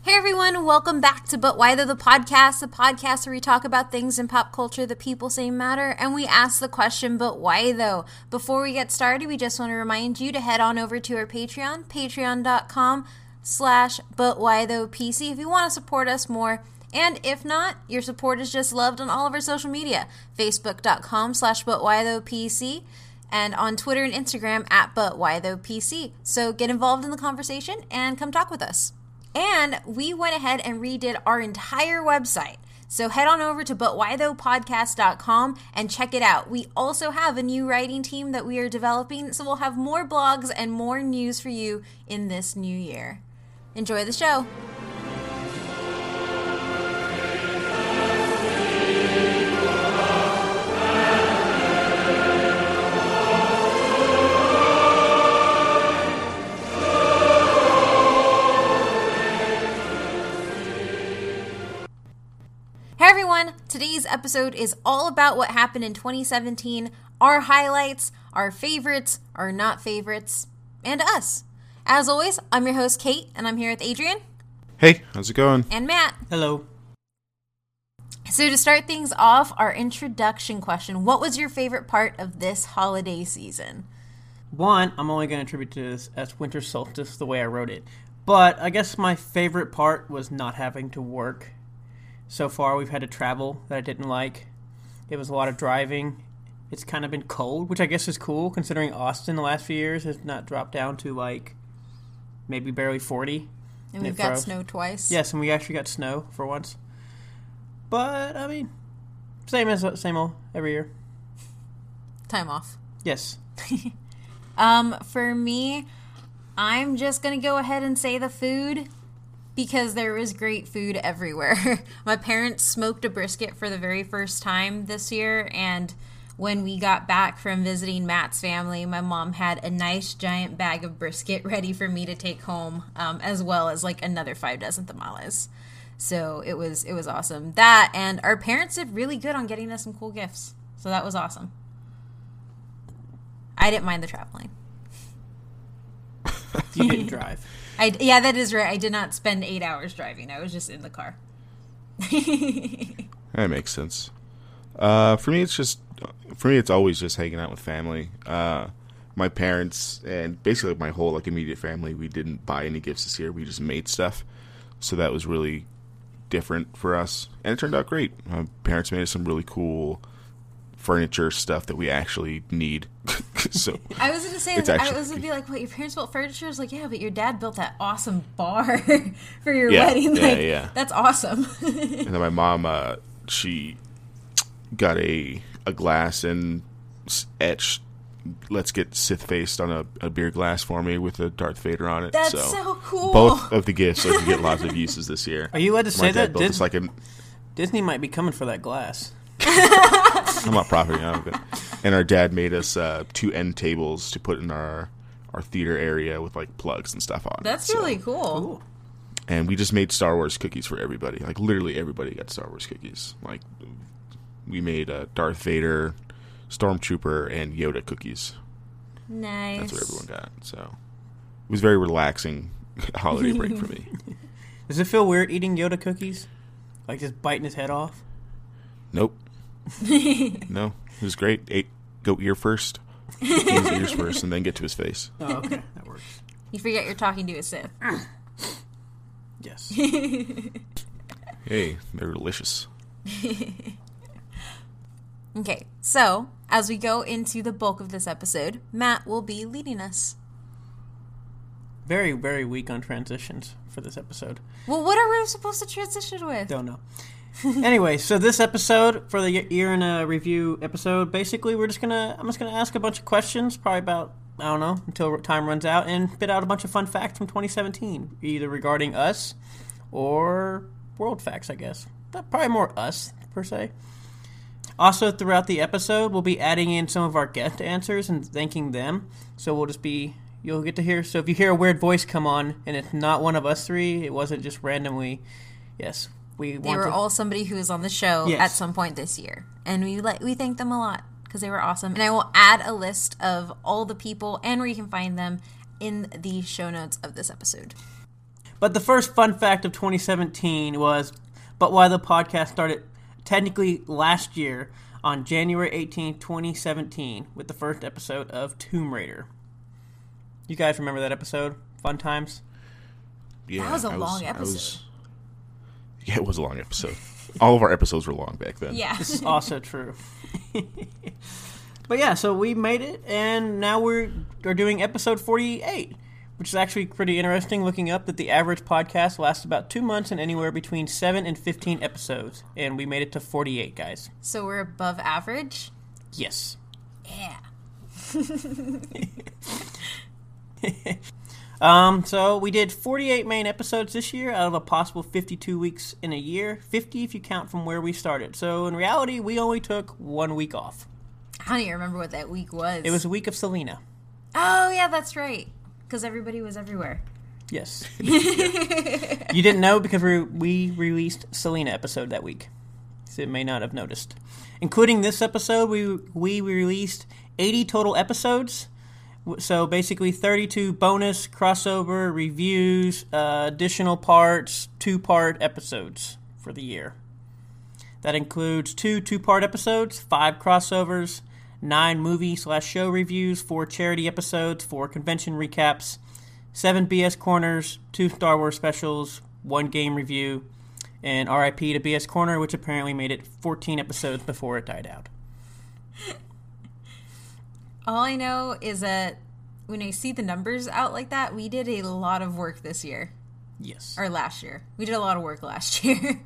Hey everyone, welcome back to But Why Though, the podcast where we talk about things in pop culture that people say matter, and we ask the question, but why though? Before we get started, we just want to remind you to head on over to our Patreon, patreon.com/butwhythoughpc if you want to support us more. And if not, your support is just loved on all of our social media, facebook.com/butwhythoughpc, and on Twitter and Instagram @butwhythoughpc. So get involved in the conversation and come talk with us. And we went ahead and redid our entire website. So head on over to butwhythoughpodcast.com and check it out. We also have a new writing team that we are developing, so we'll have more blogs and more news for you in this new year. Enjoy the show. Hey everyone, today's episode is all about what happened in 2017, our highlights, our favorites, our not favorites, and us. As always, I'm your host Kate, and I'm here with Adrian. Hey, how's it going? And Matt. Hello. So to start things off, our introduction question, what was your favorite part of this holiday season? One, I'm only going to attribute to this as winter solstice the way I wrote it. But I guess my favorite part was not having to work. So far, we've had to travel that I didn't like. It was a lot of driving. It's kind of been cold, which I guess is cool, considering Austin the last few years has not dropped down to, like, maybe barely 40. And we've got snow twice. Yes, and we actually got snow for once. But, I mean, same old every year. Time off. Yes. For me, I'm just going to go ahead and say the food, because there was great food everywhere. My parents smoked a brisket for the very first time this year, and when we got back from visiting Matt's family, my mom had a nice giant bag of brisket ready for me to take home, as well as like another 5 dozen tamales. So it was awesome. That, and our parents did really good on getting us some cool gifts. So that was awesome. I didn't mind the traveling. You didn't drive. Yeah, that is right. I did not spend 8 hours driving. I was just in the car. That makes sense. For me, it's always just hanging out with family. My parents and basically my whole immediate family, we didn't buy any gifts this year. We just made stuff. So that was really different for us. And it turned out great. My parents made us some really cool furniture stuff that we actually need. So I was going to say, I was going to be like, what, your parents built furniture? I was like, yeah, but your dad built that awesome bar for your wedding. Yeah. That's awesome. And then my mom, she got a glass and etched, let's get Sith-faced on a beer glass for me with a Darth Vader on it. That's so cool. Both of the gifts I can get lots of uses this year. Are you allowed to say that? Disney might be coming for that glass. I'm not profiting out of it. And our dad made us 2 end tables to put in our theater area with plugs and stuff on. That's really cool. And we just made Star Wars cookies for everybody. Literally everybody got Star Wars cookies. We made Darth Vader, Stormtrooper, and Yoda cookies. Nice. That's what everyone got. So it was a very relaxing holiday break for me. Does it feel weird eating Yoda cookies? Like just biting his head off? Nope. No, it was great. Go ear first. Eat his ears first, and then get to his face. Oh, okay, that works. You forget you're talking to a Sith. Yes. Hey, they're delicious. Okay, so as we go into the bulk of this episode, Matt will be leading us. Very, very weak on transitions for this episode. Well, what are we supposed to transition with? Don't know. Anyway, so this episode, for the year in a review episode, basically I'm just gonna ask a bunch of questions, probably about, I don't know, until time runs out, and spit out a bunch of fun facts from 2017, either regarding us or world facts, I guess. But probably more us, per se. Also, throughout the episode, we'll be adding in some of our guest answers and thanking them. So you'll get to hear, so if you hear a weird voice come on, and it's not one of us three, it wasn't just randomly, yes, they were all somebody who was on the show at some point this year. And we thank them a lot because they were awesome. And I will add a list of all the people and where you can find them in the show notes of this episode. But the first fun fact of 2017 was, but why the podcast started technically last year on January 18, 2017, with the first episode of Tomb Raider. You guys remember that episode? Fun times? Yeah, That was a long episode. Yeah, it was a long episode. All of our episodes were long back then. Yeah. This is also true. But yeah, so we made it, and now we're doing episode 48, which is actually pretty interesting, looking up that the average podcast lasts about 2 months and anywhere between 7 and 15 episodes. And we made it to 48, guys. So we're above average? Yes. Yeah. So we did 48 main episodes this year out of a possible 52 weeks in a year. 50 if you count from where we started. So in reality, we only took 1 week off. I don't even remember what that week was. It was a week of Selena. Oh, yeah, that's right. Because everybody was everywhere. Yes. You didn't know because we released Selena episode that week. So you may not have noticed. Including this episode, we released 80 total episodes. So basically 32 bonus, crossover, reviews, additional parts, 2-part episodes for the year. That includes 2 2-part episodes, 5 crossovers, 9 movie/show reviews, 4 charity episodes, 4 convention recaps, 7 BS Corners, 2 Star Wars specials, 1 game review, and RIP to BS Corner, which apparently made it 14 episodes before it died out. All I know is that when I see the numbers out like that, we did a lot of work this year. Yes. Or last year. We did a lot of work last year.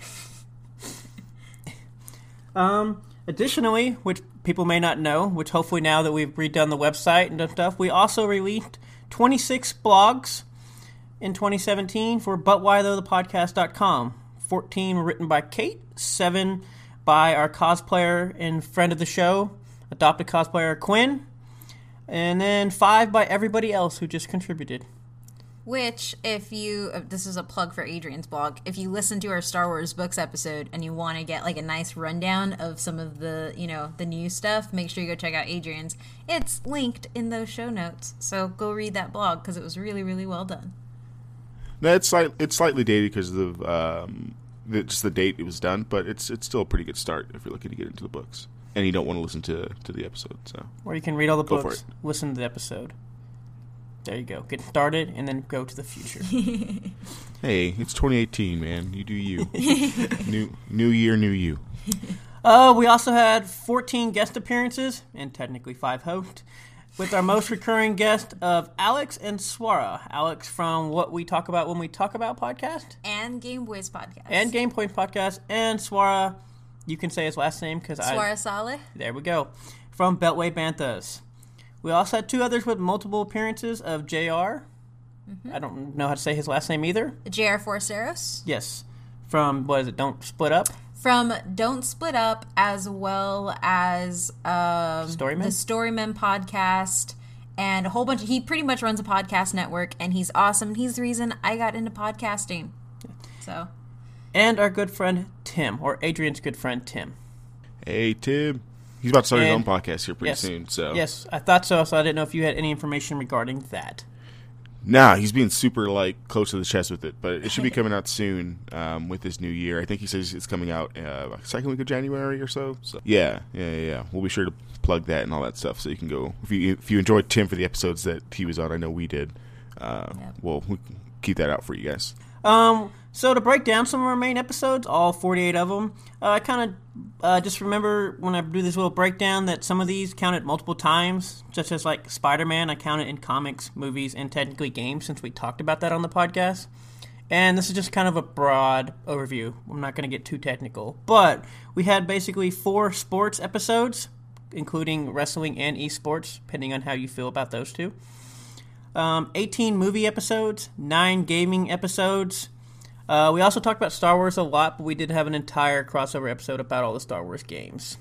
Additionally, which people may not know, which hopefully now that we've redone the website and stuff, we also released 26 blogs in 2017 for butwhythoughthepodcast.com. 14 were written by Kate, 7 by our cosplayer and friend of the show, adopted cosplayer Quinn, and then 5 by everybody else who just contributed. Which, if you, this is a plug for Adrian's blog, if you listen to our Star Wars books episode and you want to get like a nice rundown of some of the, the new stuff, make sure you go check out Adrian's. It's linked in those show notes. So go read that blog because it was really, really well done. No, it's slightly dated because of just the date it was done, but it's still a pretty good start if you're looking to get into the books and you don't want to listen to the episode. So, or you can read all the Go books, for it. listen to the episode. There you go. Get started and then go to the future. Hey, it's 2018, man. You do you. New year, new you. We also had 14 guest appearances, and technically 5 hosts, with our most recurring guest of Alex and Swara. Alex from What We Talk About When We Talk About podcast. And Game Boys podcast. And Game Point podcast. And Swara, you can say his last name because Swara Saleh. There we go. From Beltway Banthas. We also had 2 others with multiple appearances of JR. Mm-hmm. I don't know how to say his last name either. JR Forceros. Yes. From, what is it, Don't Split Up? From Don't Split Up, as well as Storymen? the Storymen podcast, and a whole bunch. He pretty much runs a podcast network, and he's awesome. He's the reason I got into podcasting. So. And our good friend Tim, or Adrian's good friend Tim. Hey, Tim. He's about to start his own podcast here pretty soon. So yes, I thought so. So I didn't know if you had any information regarding that. Nah, he's being super close to the chest with it, but it should be coming out soon with this new year. I think he says it's coming out second week of January or so. So yeah. We'll be sure to plug that and all that stuff, so you can go if you enjoyed Tim for the episodes that he was on. I know we did. We'll keep that out for you guys. So to break down some of our main episodes, all 48 of them, I kind of just remember when I do this little breakdown that some of these counted multiple times, such as like Spider-Man, I counted in comics, movies, and technically games since we talked about that on the podcast. And this is just kind of a broad overview. I'm not going to get too technical. But we had basically 4 sports episodes, including wrestling and esports, depending on how you feel about those two. 18 movie episodes, 9 gaming episodes. We also talked about Star Wars a lot, but we did have an entire crossover episode about all the Star Wars games.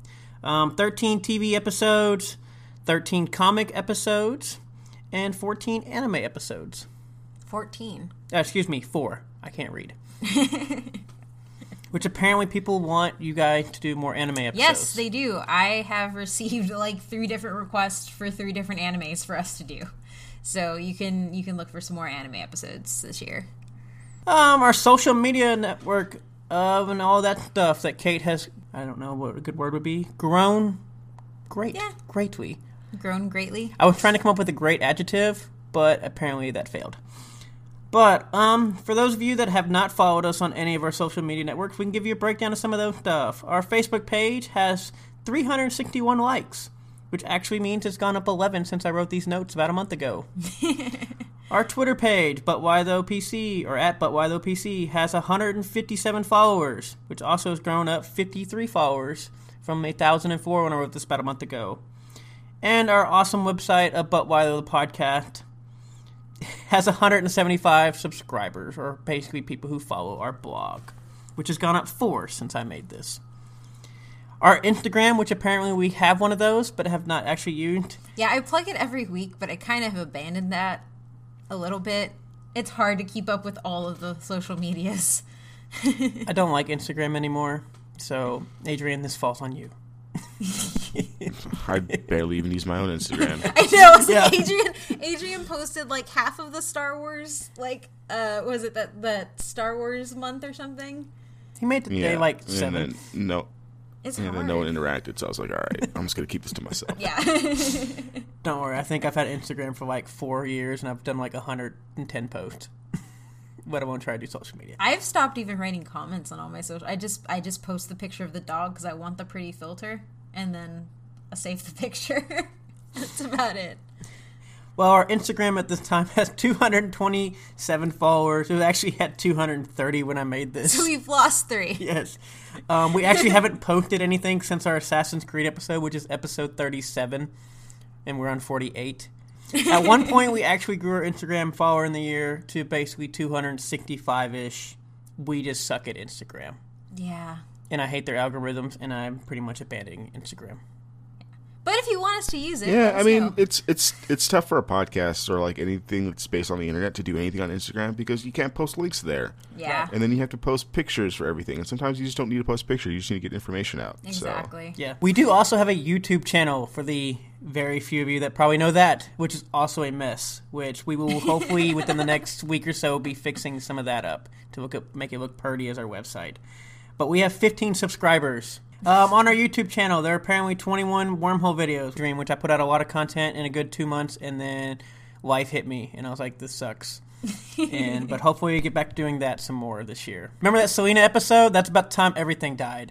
13 TV episodes, 13 comic episodes, and 14 anime episodes. 14. Excuse me, 4. I can't read. Which apparently people want you guys to do more anime episodes. Yes, they do. I have received like 3 different requests for 3 different animes for us to do. So you can look for some more anime episodes this year. Our social media network and all that stuff that Kate has, I don't know what a good word would be, grown greatly. Grown greatly. I was trying to come up with a great adjective, but apparently that failed. But for those of you that have not followed us on any of our social media networks, we can give you a breakdown of some of those stuff. Our Facebook page has 361 likes, which actually means it's gone up 11 since I wrote these notes about a month ago. Our Twitter page, But Why Though PC, or at But Why Though PC, has 157 followers, which also has grown up 53 followers from 1,004 when I wrote this about a month ago. And our awesome website of But Why Though the Podcast has 175 subscribers, or basically people who follow our blog, which has gone up 4 since I made this. Our Instagram, which apparently we have one of those, but have not actually used. Yeah, I plug it every week, but I kind of have abandoned that a little bit. It's hard to keep up with all of the social medias. I don't like Instagram anymore, so Adrian, this falls on you. I barely even use my own Instagram. I know. It's like Adrian posted like half of the Star Wars, was it that Star Wars month or something? He made the day like 7. And then, It's and hard. then no one interacted, so I was like, all right, I'm just going to keep this to myself. Yeah. Don't worry, I think I've had Instagram for like 4 years, and I've done like 110 posts. But I won't try to do social media. I've stopped even writing comments on all my social. I just post the picture of the dog because I want the pretty filter, and then I save the picture. That's about it. Well, our Instagram at this time has 227 followers. It actually had 230 when I made this. So we've lost 3. Yes. We actually haven't posted anything since our Assassin's Creed episode, which is episode 37, and we're on 48. At one point, we actually grew our Instagram follower in the year to basically 265-ish. We just suck at Instagram. Yeah. And I hate their algorithms, and I'm pretty much abandoning Instagram. But if you want us to use it, Yeah, let us I mean, know. it's tough for a podcast or like anything that's based on the internet to do anything on Instagram because you can't post links there. Yeah. And then you have to post pictures for everything. And sometimes you just don't need to post pictures. You just need to get information out. Exactly. Yeah. We do also have a YouTube channel for the very few of you that probably know that, which is also a mess, which we will hopefully within the next week or so be fixing some of that up to make it look pretty as our website. But we have 15 subscribers. On our YouTube channel, there are apparently 21 wormhole videos, which I put out a lot of content in a good 2 months, and then life hit me, and I was like, this sucks. But hopefully we get back to doing that some more this year. Remember that Selena episode? That's about the time everything died.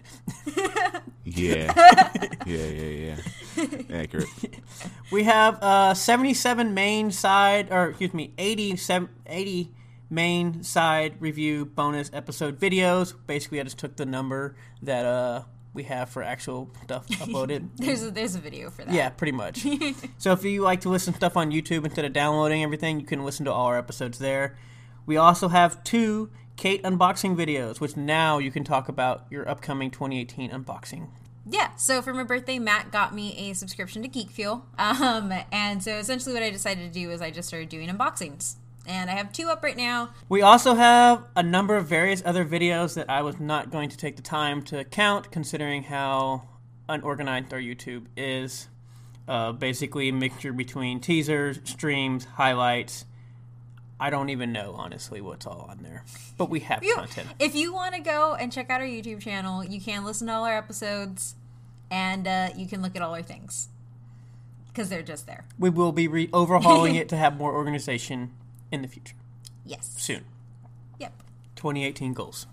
Yeah. Yeah. Accurate. We have 77 main side, or excuse me, 80 main side review bonus episode videos. Basically, I just took the number that we have for actual stuff uploaded. There's a video for that. Yeah, pretty much. So if you like to listen to stuff on YouTube instead of downloading everything, you can listen to all our episodes there. We also have 2 Kate unboxing videos, which now you can talk about your upcoming 2018 unboxing. Yeah, so for my birthday, Matt got me a subscription to Geek Fuel. And so essentially what I decided to do is I just started doing unboxings. And I have 2 up right now. We also have a number of various other videos that I was not going to take the time to count, considering how unorganized our YouTube is. Basically a mixture between teasers, streams, highlights. I don't even know, honestly, what's all on there. But we have content. If you want to go and check out our YouTube channel, you can listen to all our episodes, and you can look at all our things. Because they're just there. We will be overhauling it to have more organization in the future. Yes. Soon. Yep. 2018 goals.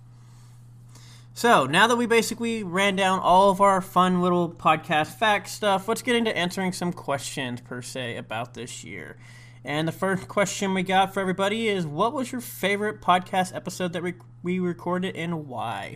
So, now that we basically ran down all of our fun little podcast fact stuff, let's get into answering some questions, per se, about this year. And the first question we got for everybody is, what was your favorite podcast episode that we recorded and why?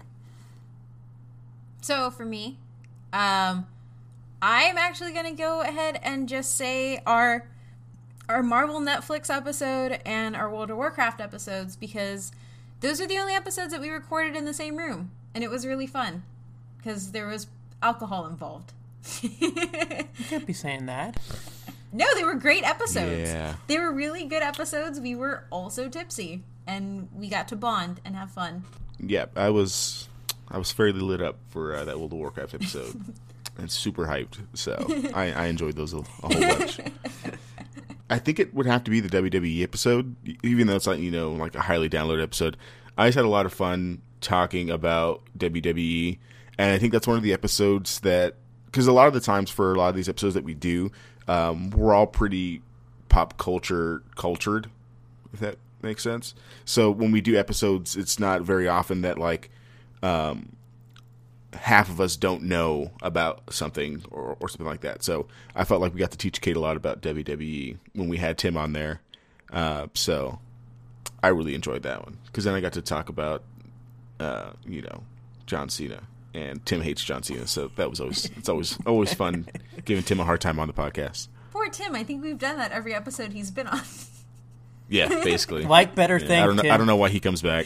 So, for me, I'm actually going to go ahead and just say our Marvel Netflix episode and our World of Warcraft episodes, because those are the only episodes that we recorded in the same room, and it was really fun because there was alcohol involved. You can't be saying that. No, they were great episodes. Yeah. They were really good episodes. We were also tipsy, and we got to bond and have fun. Yeah, I was fairly lit up for that World of Warcraft episode. And super hyped, so I enjoyed those a whole bunch. I think it would have to be the WWE episode, even though it's not, like a highly downloaded episode. I just had a lot of fun talking about WWE, and I think that's one of the episodes that, because a lot of the times for a lot of these episodes that we do, we're all pretty pop cultured, if that makes sense. So when we do episodes, it's not very often that like half of us don't know about something or something like that. So I felt like we got to teach Kate a lot about WWE when we had Tim on there. So I really enjoyed that one because then I got to talk about, John Cena, and Tim hates John Cena. So that was it's always fun giving Tim a hard time on the podcast. Poor Tim. I think we've done that every episode he's been on. Yeah, basically. Like better things. I don't know why he comes back.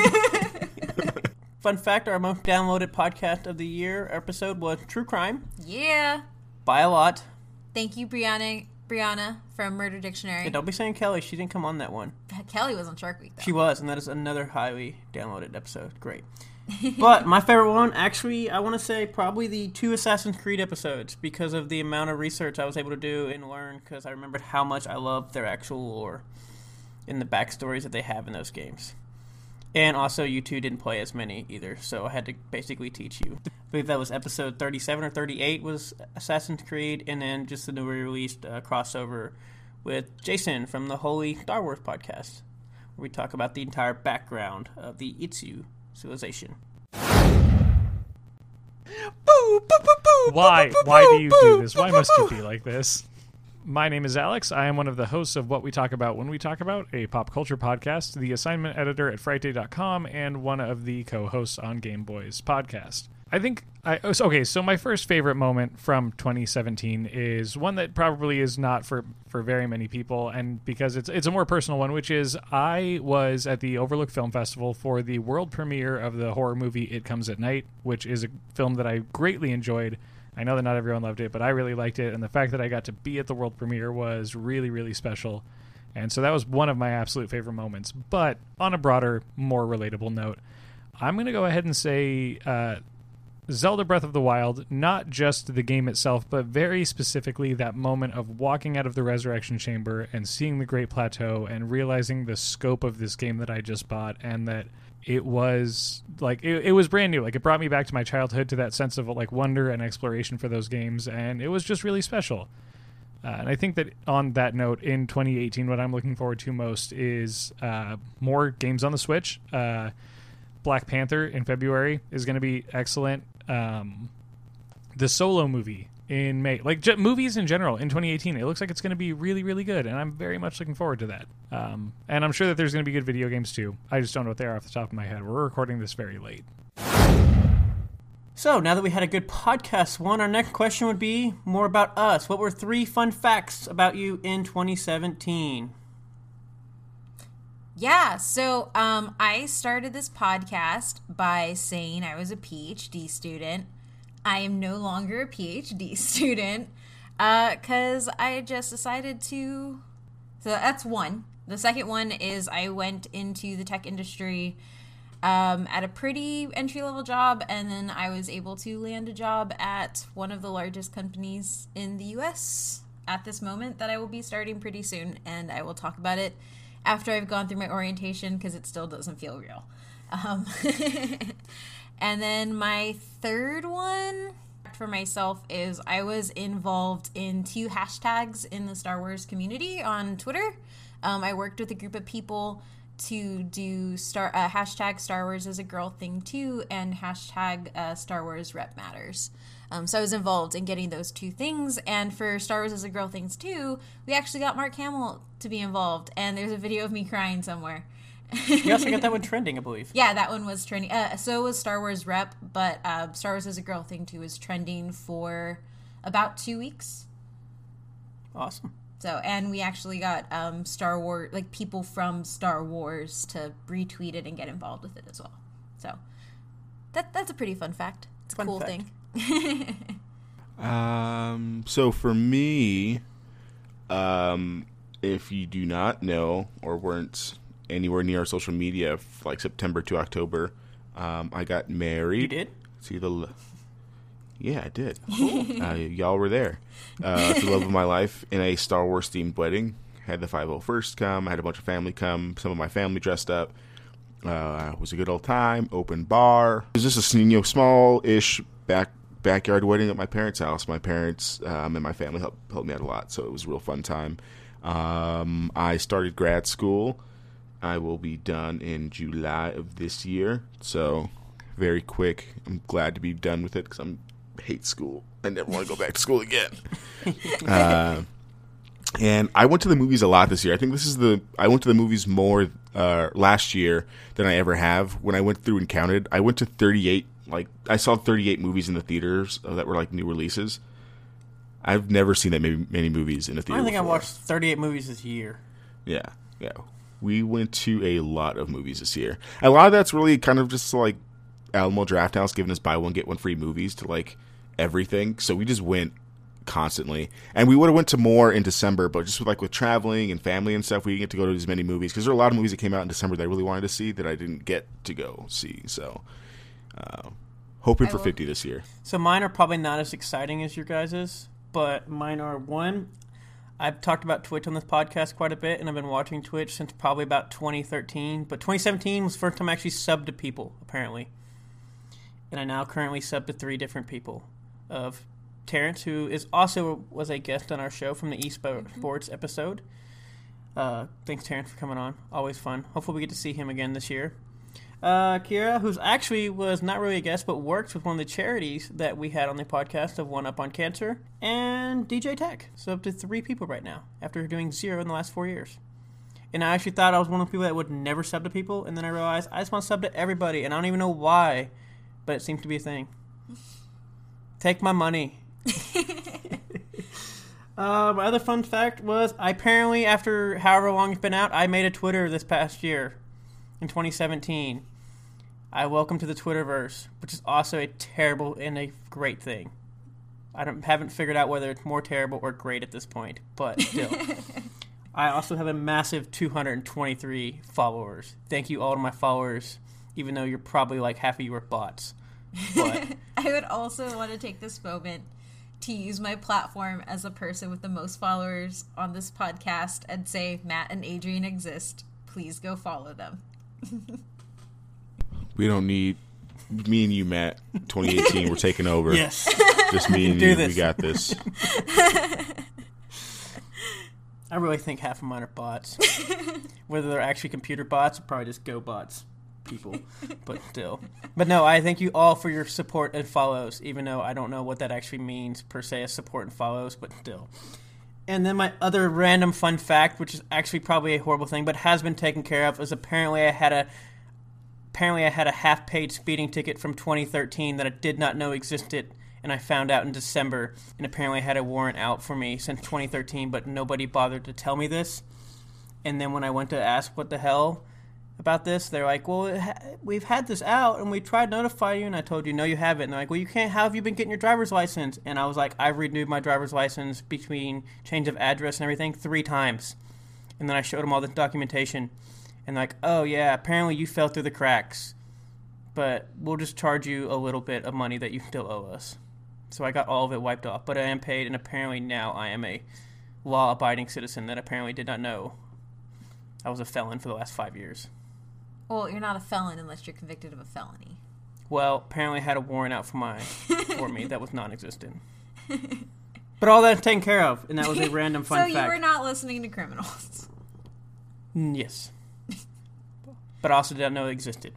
Fun fact, our most downloaded podcast of the year episode was True Crime. Yeah. By a lot. Thank you, Brianna from Murder Dictionary. Hey, don't be saying Kelly. She didn't come on that one. Kelly was on Shark Week, though. She was, and that is another highly downloaded episode. Great. But my favorite one, actually, I want to say probably the 2 Assassin's Creed episodes because of the amount of research I was able to do and learn because I remembered how much I loved their actual lore and the backstories that they have in those games. And also, you two didn't play as many either, so I had to basically teach you. I believe that was episode 37 or 38 was Assassin's Creed, and then just the newly released crossover with Jason from the Holy Star Wars podcast, where we talk about the entire background of the Itsu civilization. Why do you do this? Why must you be like this? My name is Alex. I am one of the hosts of What We Talk About When We Talk About, a pop culture podcast, the assignment editor at Friday.com, and one of the co-hosts on Game Boys podcast. So my first favorite moment from 2017 is one that probably is not for very many people, and because it's a more personal one, which is I was at the Overlook Film Festival for the world premiere of the horror movie It Comes at Night, which is a film that I greatly enjoyed. I know that not everyone loved it, but I really liked it, and the fact that I got to be at the world premiere was really, really special. And so that was one of my absolute favorite moments. But on a broader, more relatable note, I'm going to go ahead and say Zelda Breath of the Wild, not just the game itself, but very specifically that moment of walking out of the Resurrection Chamber and seeing the Great Plateau and realizing the scope of this game that I just bought, and that it was like it was brand new. Like, it brought me back to my childhood, to that sense of like wonder and exploration for those games, and it was just really special. And I think that on that note, in 2018, what I'm looking forward to most is more games on the Switch. Black Panther in February is going to be excellent. The Solo movie in May, like movies in general in 2018, it looks like it's going to be really, really good, and I'm very much looking forward to that. And I'm sure that there's going to be good video games too. I just don't know what they are off the top of my head. We're recording this very late. So now that we had a good podcast one, our next question would be more about us. What were 3 fun facts about you in 2017? Yeah, so I started this podcast by saying I was a PhD student. I am no longer a PhD student because I just decided to. So that's one. The second one is I went into the tech industry at a pretty entry-level job, and then I was able to land a job at one of the largest companies in the U.S. at this moment that I will be starting pretty soon, and I will talk about it after I've gone through my orientation because it still doesn't feel real. And then my third one for myself is I was involved in 2 hashtags in the Star Wars community on Twitter. I worked with a group of people to do hashtag Star Wars is a girl thing too, and hashtag Star Wars rep matters. So I was involved in getting those 2 things, and for Star Wars is a girl things too, we actually got Mark Hamill to be involved, and there's a video of me crying somewhere. You also got that one trending, I believe. Yeah, that one was trending. So was Star Wars rep, but Star Wars is a girl thing too is trending for about 2 weeks. Awesome. So, and we actually got Star Wars, like people from Star Wars, to retweet it and get involved with it as well. So that's a pretty fun fact. It's a cool thing. So for me, if you do not know or weren't anywhere near our social media, like September to October, I got married. You did? Yeah, I did. Y'all were there. The love of my life in a Star Wars themed wedding. Had the 501st come. I had a bunch of family come. Some of my family dressed up. It was a good old time. Open bar. It was just a small-ish backyard wedding at my parents' house. My parents and my family helped me out a lot, so it was a real fun time. I started grad school. I will be done in July of this year, so very quick. I'm glad to be done with it because I hate school. I never want to go back to school again. And I went to the movies a lot this year. I think I went to the movies more last year than I ever have. When I went through and counted, I went to 38. I saw 38 movies in the theaters that were new releases. I've never seen that many movies in a theater. I think before. I watched 38 movies this year. Yeah. We went to a lot of movies this year. A lot of that's really kind of just Alamo Drafthouse giving us buy one get one free movies to everything. So we just went constantly, and we would have went to more in December, but just with traveling and family and stuff, we didn't get to go to as many movies because there are a lot of movies that came out in December that I really wanted to see that I didn't get to go see. So hoping for 50 this year. So mine are probably not as exciting as your guys's, but mine are one. I've talked about Twitch on this podcast quite a bit, and I've been watching Twitch since probably about 2013, but 2017 was the first time I actually subbed to people, apparently. And I now currently sub to 3 different people of Terrence, who was a guest on our show from the eSports episode. Thanks, Terrence, for coming on. Always fun. Hopefully we get to see him again this year. Kira, who's actually was not really a guest, but works with one of the charities that we had on the podcast of One Up on Cancer, and DJ Tech. So up to 3 people right now, after doing 0 in the last 4 years. And I actually thought I was one of the people that would never sub to people, and then I realized I just want to sub to everybody, and I don't even know why, but it seems to be a thing. Take my money. My other fun fact was, I apparently, after however long it's been out, I made a Twitter this past year, in 2017. Welcome to the Twitterverse, which is also a terrible and a great thing. I haven't figured out whether it's more terrible or great at this point, but still. I also have a massive 223 followers. Thank you all to my followers, even though you're probably half of you are bots. But I would also want to take this moment to use my platform as a person with the most followers on this podcast and say Matt and Adrian exist. Please go follow them. We don't need me and you, Matt. 2018, we're taking over. yes. Just me and you. We got this. I really think half of mine are bots. Whether they're actually computer bots or probably just Go bots people. But still. But no, I thank you all for your support and follows, even though I don't know what that actually means per se as support and follows, but still. And then my other random fun fact, which is actually probably a horrible thing, but has been taken care of, is apparently I had a half-paid speeding ticket from 2013 that I did not know existed, and I found out in December, and apparently I had a warrant out for me since 2013, but nobody bothered to tell me this. And then when I went to ask what the hell about this, they're like, well, we've had this out, and we tried to notify you, and I told you, no, you haven't. And they're like, well, you can't. How have you been getting your driver's license? And I was like, I've renewed my driver's license between change of address and everything 3 times. And then I showed them all the documentation, and they're like, oh, yeah, apparently you fell through the cracks, but we'll just charge you a little bit of money that you still owe us. So I got all of it wiped off, but I am paid, and apparently now I am a law-abiding citizen that apparently did not know I was a felon for the last 5 years. Well, you're not a felon unless you're convicted of a felony. Well, apparently I had a warrant out for me that was non-existent. But all that's taken care of, and that was a random fun fact. So you were not listening to criminals. Yes. But I also did not know it existed.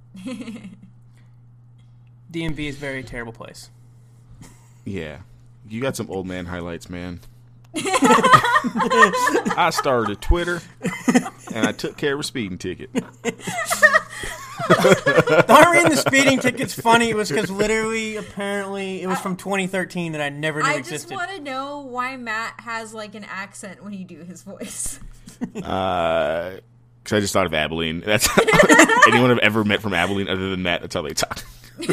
DMV is a very terrible place. Yeah. You got some old man highlights, man. I started Twitter, and I took care of a speeding ticket. The only reason the speeding ticket's funny was because literally, apparently, it was from 2013 that I never knew existed. I just want to know why Matt has an accent when you do his voice. Because I just thought of Abilene. That's anyone I've ever met from Abilene other than Matt. That's how they talk.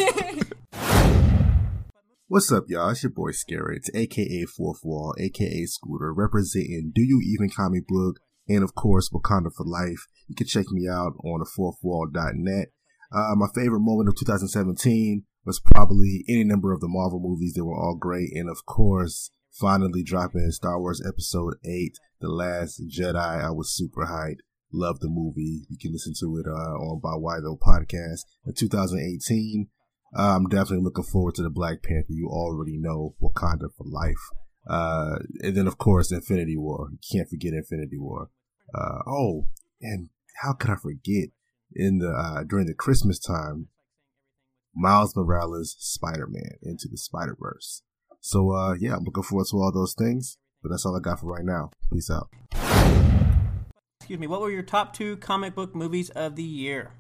What's up, y'all? It's your boy Scarrett, aka Fourth Wall, aka Scooter, representing Do You Even Comic Book, and of course, Wakanda for Life. You can check me out on thefourthwall.net. My favorite moment of 2017 was probably any number of the Marvel movies. They were all great. And of course, finally dropping Star Wars Episode 8, The Last Jedi. I was super hyped. Love the movie. You can listen to it on By Wido Podcast in 2018. I'm definitely looking forward to the Black Panther. You already know, Wakanda for life. And then, of course, Infinity War. You can't forget Infinity War. And how could I forget? During the Christmas time, Miles Morales, Spider-Man, Into the Spider-Verse. So, I'm looking forward to all those things. But that's all I got for right now. Peace out. Excuse me, what were your top 2 comic book movies of the year?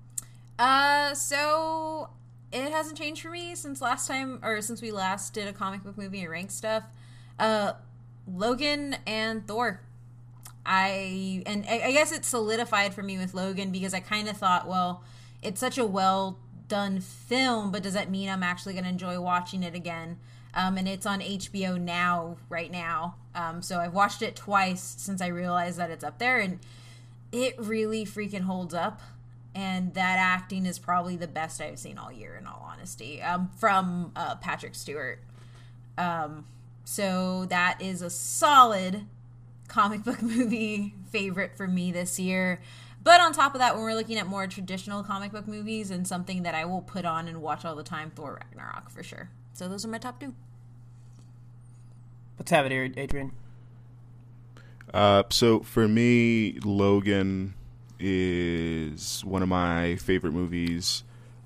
So it hasn't changed for me since we last did a comic book movie and ranked stuff. Logan and Thor. I guess it solidified for me with Logan because I kind of thought, well, it's such a well done film, but does that mean I'm actually going to enjoy watching it again? And it's on HBO now, right now. So I've watched it twice since I realized that it's up there, and it really freaking holds up. And that acting is probably the best I've seen all year, in all honesty, from Patrick Stewart. So that is a solid comic book movie favorite for me this year. But on top of that, when we're looking at more traditional comic book movies and something that I will put on and watch all the time, Thor Ragnarok for sure. So those are my top 2. Let's have it here, Adrian. So for me, Logan is one of my favorite movies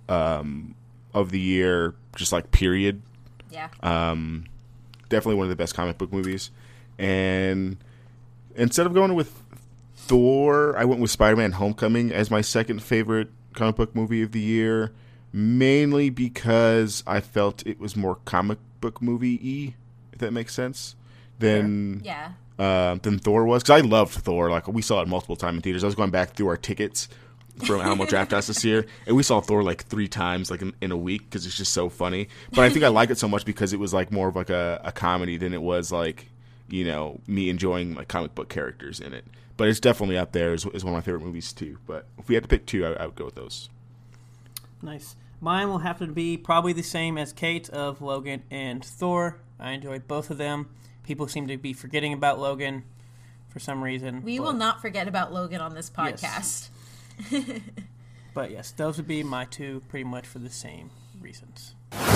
of the year, just like period. Yeah. Definitely one of the best comic book movies. And instead of going with Thor, I went with Spider-Man Homecoming as my second favorite comic book movie of the year, mainly because I felt it was more comic book movie-y, if that makes sense, than Thor was. Because I loved Thor. Like, we saw it multiple times in theaters. I was going back through our tickets from Alamo Drafthouse this year, and we saw Thor like 3 times, like in a week, because it's just so funny. But I think I like it so much because it was like more of like a comedy than it was like, you know, me enjoying like comic book characters in it. But it's definitely up there as one of my favorite movies too. But if we had to pick 2, I would go with those. Nice. Mine will have to be probably the same as Kate of Logan and Thor. I enjoyed both of them. People seem to be forgetting about Logan for some reason. We will not forget about Logan on this podcast. Yes. But yes, those would be my 2 pretty much for the same reasons.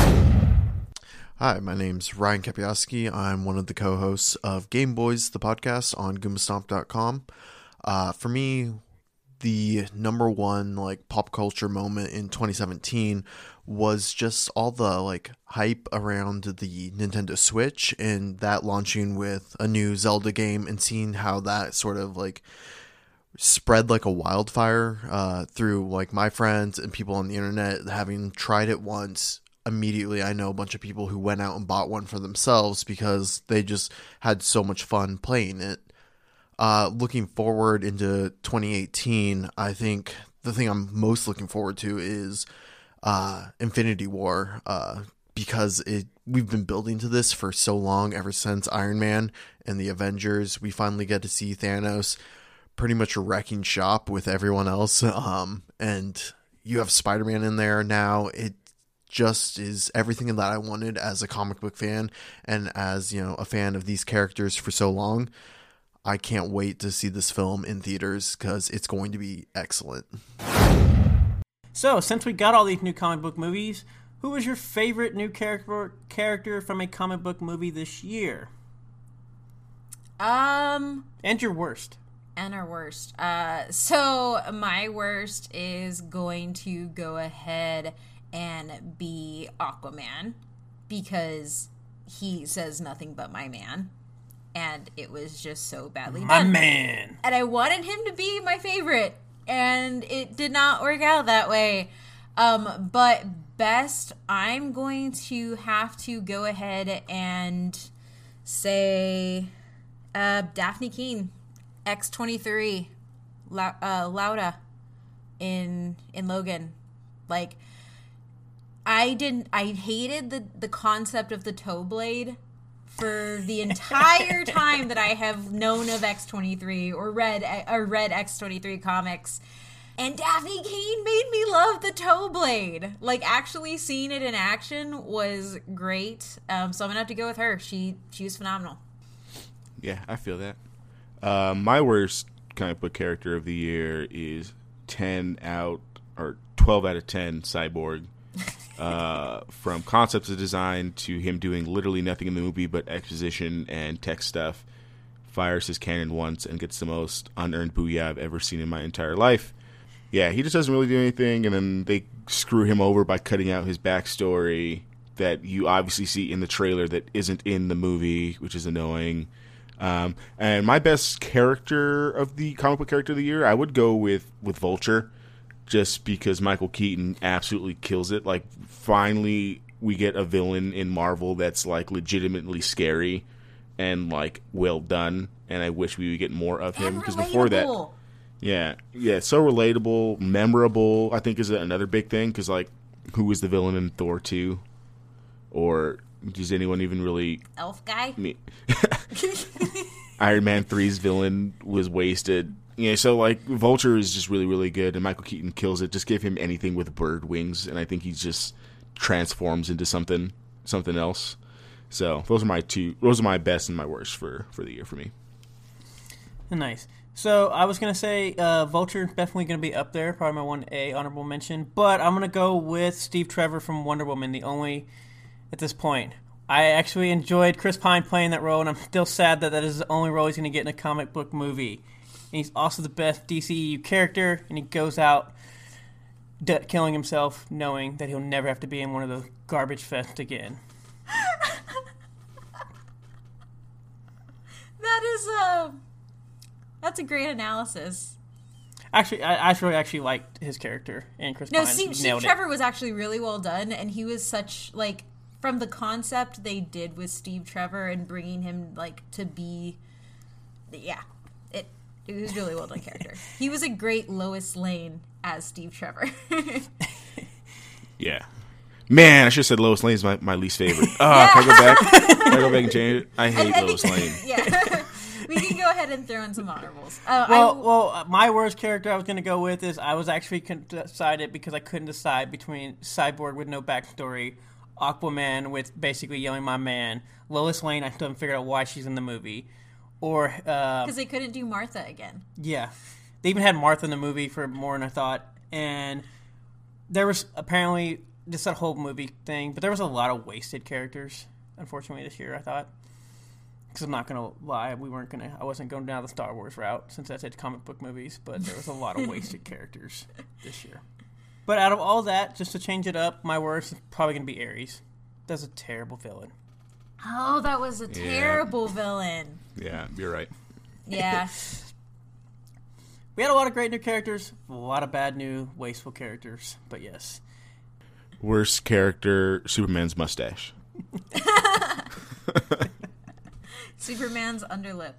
Hi, my name's Ryan Kapiowski. I'm one of the co-hosts of Game Boys, the podcast on Goombastomp.com. For me, the number one like pop culture moment in 2017 was just all the like hype around the Nintendo Switch and that launching with a new Zelda game and seeing how that sort of like spread like a wildfire through like my friends and people on the internet. Having tried it once, immediately I know a bunch of people who went out and bought one for themselves because they just had so much fun playing it. Looking forward into 2018, I think the thing I'm most looking forward to is Infinity War, because we've been building to this for so long, ever since Iron Man and the Avengers. We finally get to see Thanos pretty much wrecking shop with everyone else, and you have Spider-Man in there now. It just is everything that I wanted as a comic book fan and as, you know, a fan of these characters for so long. I can't wait to see this film in theaters because it's going to be excellent. So, since we got all these new comic book movies, who was your favorite new character from a comic book movie this year? And your worst. And our worst. So my worst is going to go ahead and be Aquaman, because he says nothing but my man. And it was just so badly done. My man. And I wanted him to be my favorite, and it did not work out that way. But best, I'm going to have to go ahead and say Daphne Keene, X-23, Lauda in Logan. Like, I hated the concept of the toe blade for the entire time that I have known of X-23 or read X-23 comics. And Daphne Keene made me love the toe blade. Like, actually seeing it in action was great. So I'm gonna have to go with her. She was phenomenal. Yeah, I feel that. My worst comic book character of the year is 12 out of 10 Cyborg. From concept to design to him doing literally nothing in the movie but exposition and tech stuff. Fires his cannon once and gets the most unearned booyah I've ever seen in my entire life. Yeah, he just doesn't really do anything, and then they screw him over by cutting out his backstory that you obviously see in the trailer that isn't in the movie, which is annoying. And my best character of the comic book character of the year, I would go with Vulture, just because Michael Keaton absolutely kills it. Like, finally, we get a villain in Marvel that's, like, legitimately scary and, like, well done. And I wish we would get more of him, because before that, yeah, so relatable, memorable, I think is another big thing, because, like, who was the villain in Thor 2? Or does anyone even really... Elf guy? Iron Man 3's villain was wasted. Yeah, so, like, Vulture is just really, really good, and Michael Keaton kills it. Just give him anything with bird wings, and I think he just transforms into something else. So, those are my best and my worst for the year for me. Nice. So, I was going to say Vulture, definitely going to be up there, probably my 1A honorable mention, but I'm going to go with Steve Trevor from Wonder Woman, the only, at this point. I actually enjoyed Chris Pine playing that role, and I'm still sad that is the only role he's going to get in a comic book movie. And he's also the best DCEU character, and he goes out killing himself, knowing that he'll never have to be in one of those garbage fests again. That's a great analysis. Actually, I actually liked his character, and Chris Pine Steve Trevor was actually really well done, and he was such, like, from the concept they did with Steve Trevor and bringing him, like, to be, it was really well done character. He was a great Lois Lane as Steve Trevor. Yeah. Man, I should have said Lois Lane's my least favorite. Can I go back? Can I go back and change it? I hate Lois Lane. Yeah. We can go ahead and throw in some honorables. My worst character I was going to go with is I was actually decided because I couldn't decide between Cyborg with no backstory, Aquaman with basically yelling my man, Lois Lane, I still haven't figured out why she's in the movie. Or because they couldn't do Martha again. Yeah. They even had Martha in the movie for more than I thought. And there was apparently just that whole movie thing, but there was a lot of wasted characters, unfortunately, this year, I thought. Because I'm not going to lie, I wasn't going down the Star Wars route since I said comic book movies, but there was a lot of wasted characters this year. But out of all that, just to change it up, my worst is probably going to be Ares. That's a terrible villain. Oh, that was a terrible villain. Yeah, you're right. Yeah. We had a lot of great new characters, a lot of bad new wasteful characters, but yes. Worst character, Superman's mustache. Superman's underlip.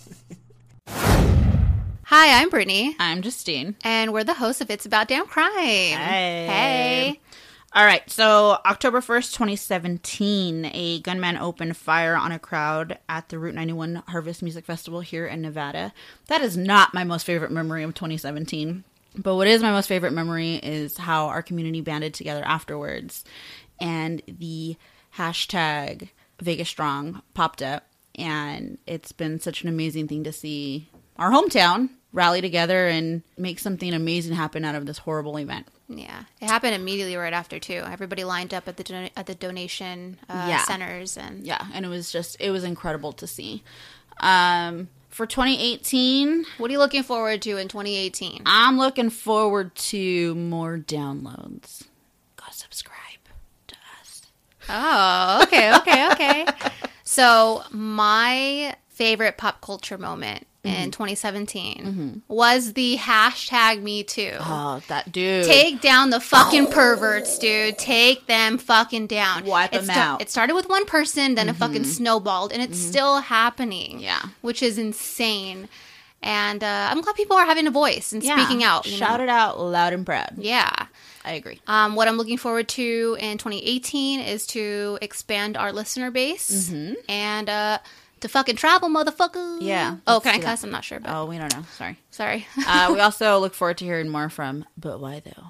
Hi, I'm Brittany. I'm Justine. And we're the hosts of It's About Damn Crime. Hey. All right, so October 1st, 2017, a gunman opened fire on a crowd at the Route 91 Harvest Music Festival here in Nevada. That is not my most favorite memory of 2017. But what is my most favorite memory is how our community banded together afterwards. And the hashtag Vegas Strong popped up. And it's been such an amazing thing to see our hometown rally together and make something amazing happen out of this horrible event. Yeah, it happened immediately right after too. Everybody lined up at the donation centers, and and it was incredible to see. For 2018, what are you looking forward to in 2018? I'm looking forward to more downloads. Go subscribe to us. Oh, okay. So my favorite pop culture moment in 2017 was the hashtag Me Too. Oh, that dude. Take down the fucking perverts, dude. Take them fucking down. Wipe them out. It started with one person, then it fucking snowballed, and it's still happening. Yeah. Which is insane. And I'm glad people are having a voice and speaking out. Shout it out loud and proud. Yeah. I agree. What I'm looking forward to in 2018 is to expand our listener base and to fucking travel, motherfucker. Yeah. Oh, can I cuss? I'm not sure. But... Oh, we don't know. Sorry. Sorry. We also look forward to hearing more from But Why Though?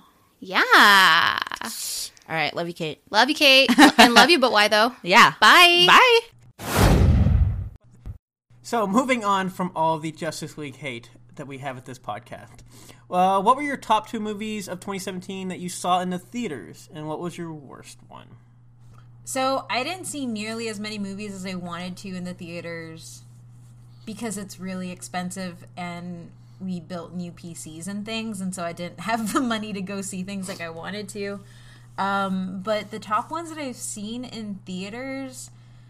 Yeah. All right, love you, Kate. Love you, Kate. And love you, but why though? Yeah. Bye. Bye. So, moving on from all the Justice League hate that we have at this podcast, what were your top 2 movies of 2017 that you saw in the theaters, and what was your worst one? So I didn't see nearly as many movies as I wanted to in the theaters because it's really expensive and we built new PCs and things, and so I didn't have the money to go see things like I wanted to. But the top ones that I've seen in theaters,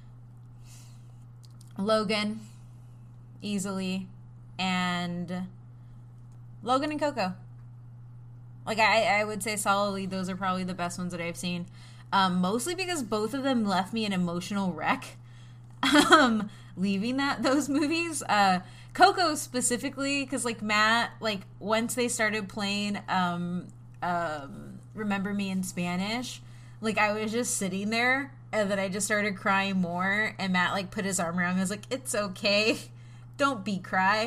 Logan, easily, and Logan and Coco. Like, I would say solidly those are probably the best ones that I've seen. Mostly because both of them left me an emotional wreck. Leaving those movies. Coco specifically, because, like, Matt, like, once they started playing Remember Me in Spanish, like, I was just sitting there, and then I just started crying more, and Matt, like, put his arm around me. I was like, it's okay. Don't cry.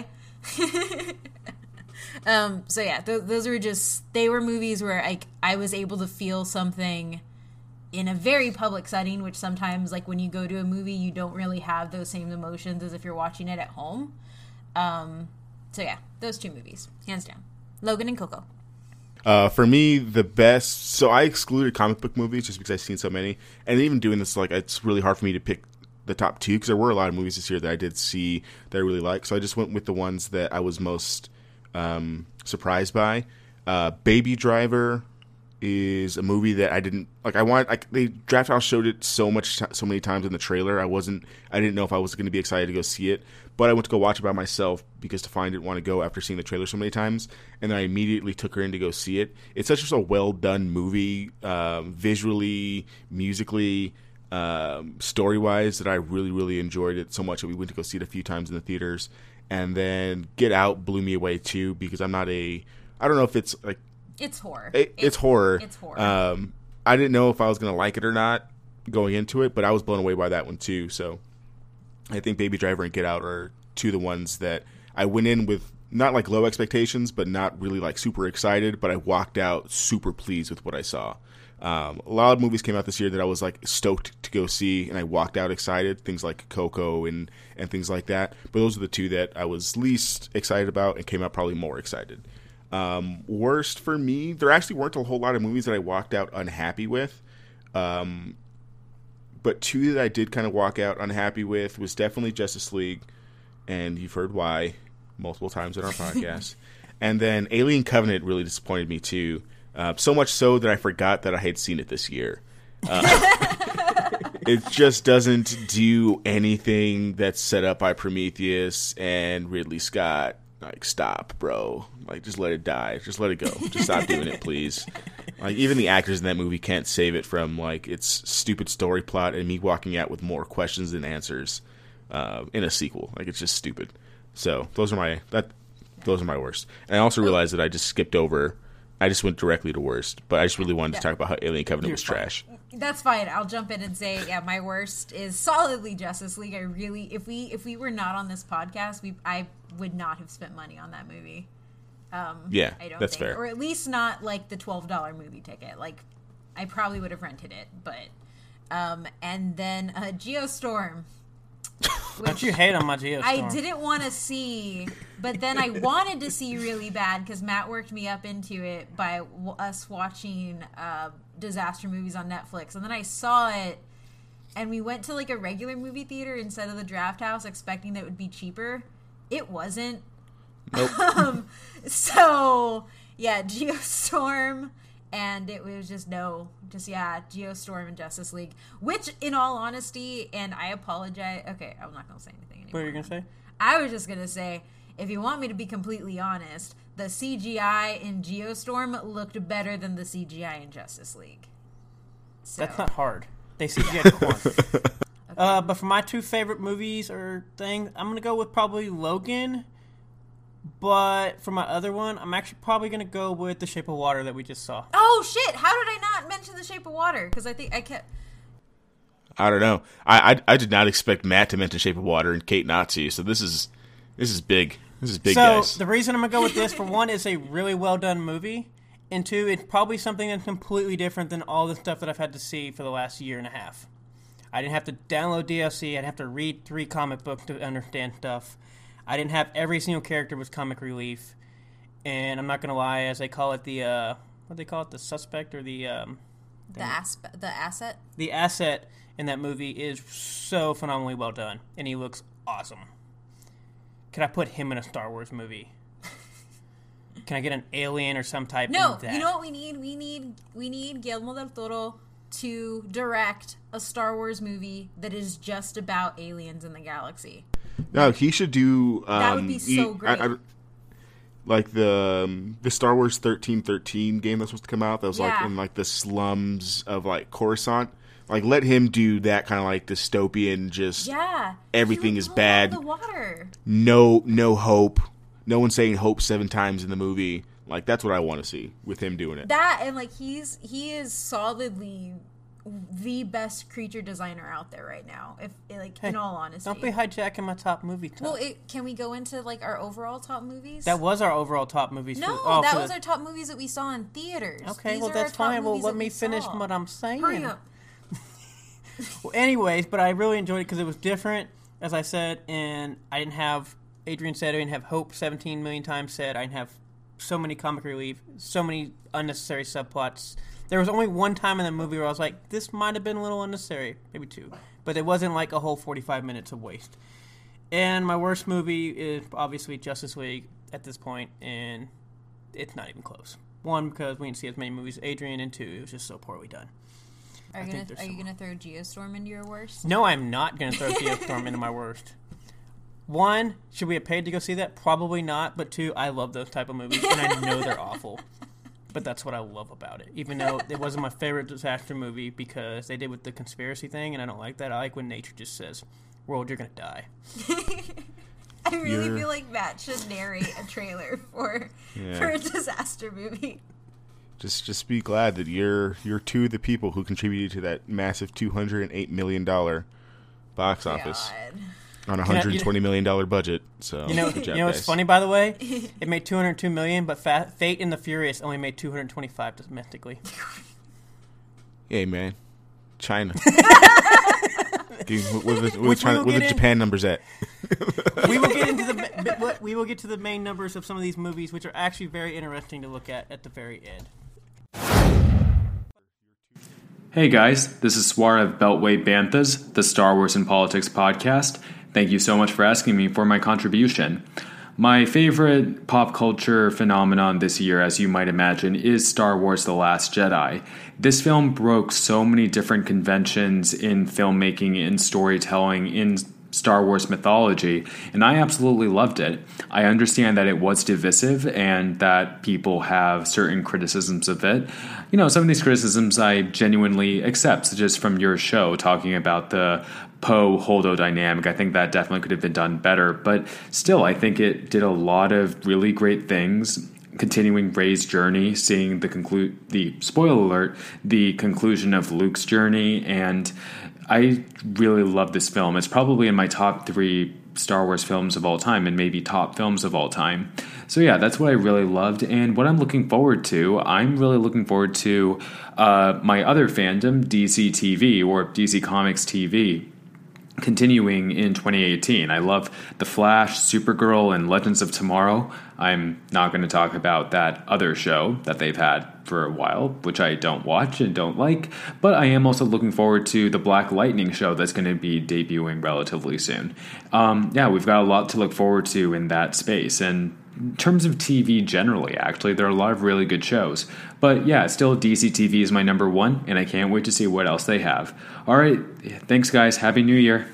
So yeah, those were they were movies where I was able to feel something in a very public setting, which sometimes, like, when you go to a movie, you don't really have those same emotions as if you're watching it at home. So yeah, those 2 movies, hands down. Logan and Coco. For me, the best. So I excluded comic book movies just because I've seen so many, and even doing this, like, it's really hard for me to pick the top 2 because there were a lot of movies this year that I did see that I really liked. So I just went with the ones that I was most surprised by. Baby Driver is a movie that I didn't like. The Draft House showed it so many times in the trailer. I didn't know if I was going to be excited to go see it, but I went to go watch it by myself because Define didn't want to go after seeing the trailer so many times, and then I immediately took her in to go see it. It's such a well done movie, visually, musically, story wise, that I really, really enjoyed it so much that we went to go see it a few times in the theaters. And then Get Out blew me away too because I don't know if it's like. It's horror. It's horror. It's horror. I didn't know if I was going to like it or not going into it, but I was blown away by that one too. So I think Baby Driver and Get Out are 2 of the ones that I went in with not like low expectations, but not really like super excited, but I walked out super pleased with what I saw. A lot of movies came out this year that I was like stoked to go see, and I walked out excited. Things like Coco and things like that. But those are the 2 that I was least excited about and came out probably more excited. Worst for me, there actually weren't a whole lot of movies that I walked out unhappy with. But 2 that I did kind of walk out unhappy with was definitely Justice League, and you've heard why multiple times in our podcast. And then Alien Covenant really disappointed me too. So much so that I forgot that I had seen it this year. It just doesn't do anything that's set up by Prometheus and Ridley Scott. Like, stop, bro. Like, just let it die. Just let it go. Just stop doing it, please. Like, even the actors in that movie can't save it from, like, its stupid story plot and me walking out with more questions than answers in a sequel. Like, it's just stupid. So, those are my worst. And I also realized that I just skipped over. I just went directly to worst. But I just really wanted to talk about how Alien Covenant was trash. That's fine. I'll jump in and say, yeah, my worst is solidly Justice League. If we were not on this podcast, I would not have spent money on that movie. Yeah, I don't that's think. fair. Or at least not like the $12 movie ticket. Like, I probably would have rented it, but and then Geostorm. Don't you hate on my Geostorm? I didn't want to see, but then I wanted to see really bad because Matt worked me up into it by us watching disaster movies on Netflix, and then I saw it, and we went to like a regular movie theater instead of the Draft House, expecting that it would be cheaper. It wasn't. Nope. So yeah, Geostorm. And it was Geostorm and Justice League. Which, in all honesty, and I apologize. Okay, I'm not going to say anything anymore. What are you going to say? I was just going to say, if you want me to be completely honest, the CGI in Geostorm looked better than the CGI in Justice League. So. That's not hard. They CGI'd corn. Okay. But for my 2 favorite movies or things, I'm going to go with probably Logan. But for my other one, I'm actually probably going to go with The Shape of Water that we just saw. Oh, shit! How did I not mention The Shape of Water? Because I think I kept... I don't know. I did not expect Matt to mention Shape of Water and Kate not to, so this is big. This is big, guys. So the reason I'm going to go with this, for one, is a really well-done movie. And 2, it's probably something that's completely different than all the stuff that I've had to see for the last year and a half. I didn't have to download DLC. I didn't have to read 3 comic books to understand stuff. I didn't have every single character was comic relief. And I'm not going to lie, as they call it, what do they call it? The suspect or the asset? The asset in that movie is so phenomenally well done. And he looks awesome. Can I put him in a Star Wars movie? Can I get an alien or some type of that? You know what we need? We need Guillermo del Toro to direct a Star Wars movie that is just about aliens in the galaxy. No, he should do. That would be so great. Like the Star Wars 1313 game that's supposed to come out. That was like Yeah. in like the slums of like Coruscant. Like let him do that kind of like dystopian. Just everything He is would bad. blow the water. No hope. No one saying hope 7 times in the movie. Like that's what I want to see with him doing it. That and like he is solidly the best creature designer out there right now. If like in all honesty, Don't be hijacking my top movie talk. Well, can we go into like our overall top movies? That was our overall top movies. No, that was our top movies that we saw in theaters. Okay, These well are that's our top fine. Well, movies let that me we finish saw. what I'm saying. Hurry up. Well, anyways, but I really enjoyed it because it was different, as I said, and I didn't have, Adrian said, I didn't have hope 17 million times said. I didn't have so many comic relief, so many unnecessary subplots. There was only one time in the movie where I was like, this might have been a little unnecessary, maybe 2, but it wasn't like a whole 45 minutes of waste. And my worst movie is obviously Justice League at this point, and it's not even close. 1, because we didn't see as many movies as Adrian, and 2, it was just so poorly done. Are you gonna throw Geostorm into your worst? No, I'm not going to throw Geostorm into my worst. 1, should we have paid to go see that? Probably not. But 2, I love those type of movies, and I know they're awful. But that's what I love about it. Even though it wasn't my favorite disaster movie because they did with the conspiracy thing, and I don't like that. I like when nature just says, "World, you're going to die." I really feel like Matt should narrate a trailer for a disaster movie. Just be glad that you're 2 of the people who contributed to that massive $208 million box office on a $120 million budget. So You know what's funny, by the way? It made $202 million, but Fate and the Furious only made $225 domestically. Hey man, China. Where Which the Japan numbers at? We will get to the main numbers of some of these movies, which are actually very interesting to look at the very end. Hey guys, this is Swar of Beltway Banthas, the Star Wars and Politics podcast. Thank you so much for asking me for my contribution. My favorite pop culture phenomenon this year, as you might imagine, is Star Wars The Last Jedi. This film broke so many different conventions in filmmaking, in storytelling, in Star Wars mythology, and I absolutely loved it. I understand that it was divisive and that people have certain criticisms of it. You know, some of these criticisms I genuinely accept, just from your show talking about the Poe-Holdo dynamic. I think that definitely could have been done better, but still, I think it did a lot of really great things. Continuing Rey's journey, seeing the spoiler alert, the conclusion of Luke's journey, and I really love this film. It's probably in my top 3 Star Wars films of all time and maybe top films of all time. So yeah, that's what I really loved. And what I'm looking forward to, I'm really looking forward to my other fandom, DC TV or DC Comics TV, continuing in 2018. I love The Flash, Supergirl, and Legends of Tomorrow. I'm not going to talk about that other show that they've had for a while, which I don't watch and don't like, but I am also looking forward to the Black Lightning show that's going to be debuting relatively soon. Yeah, we've got a lot to look forward to in that space, and in terms of TV generally, actually, there are a lot of really good shows. But yeah, still DC TV is my number 1, and I can't wait to see what else they have. All right, thanks guys, Happy New Year.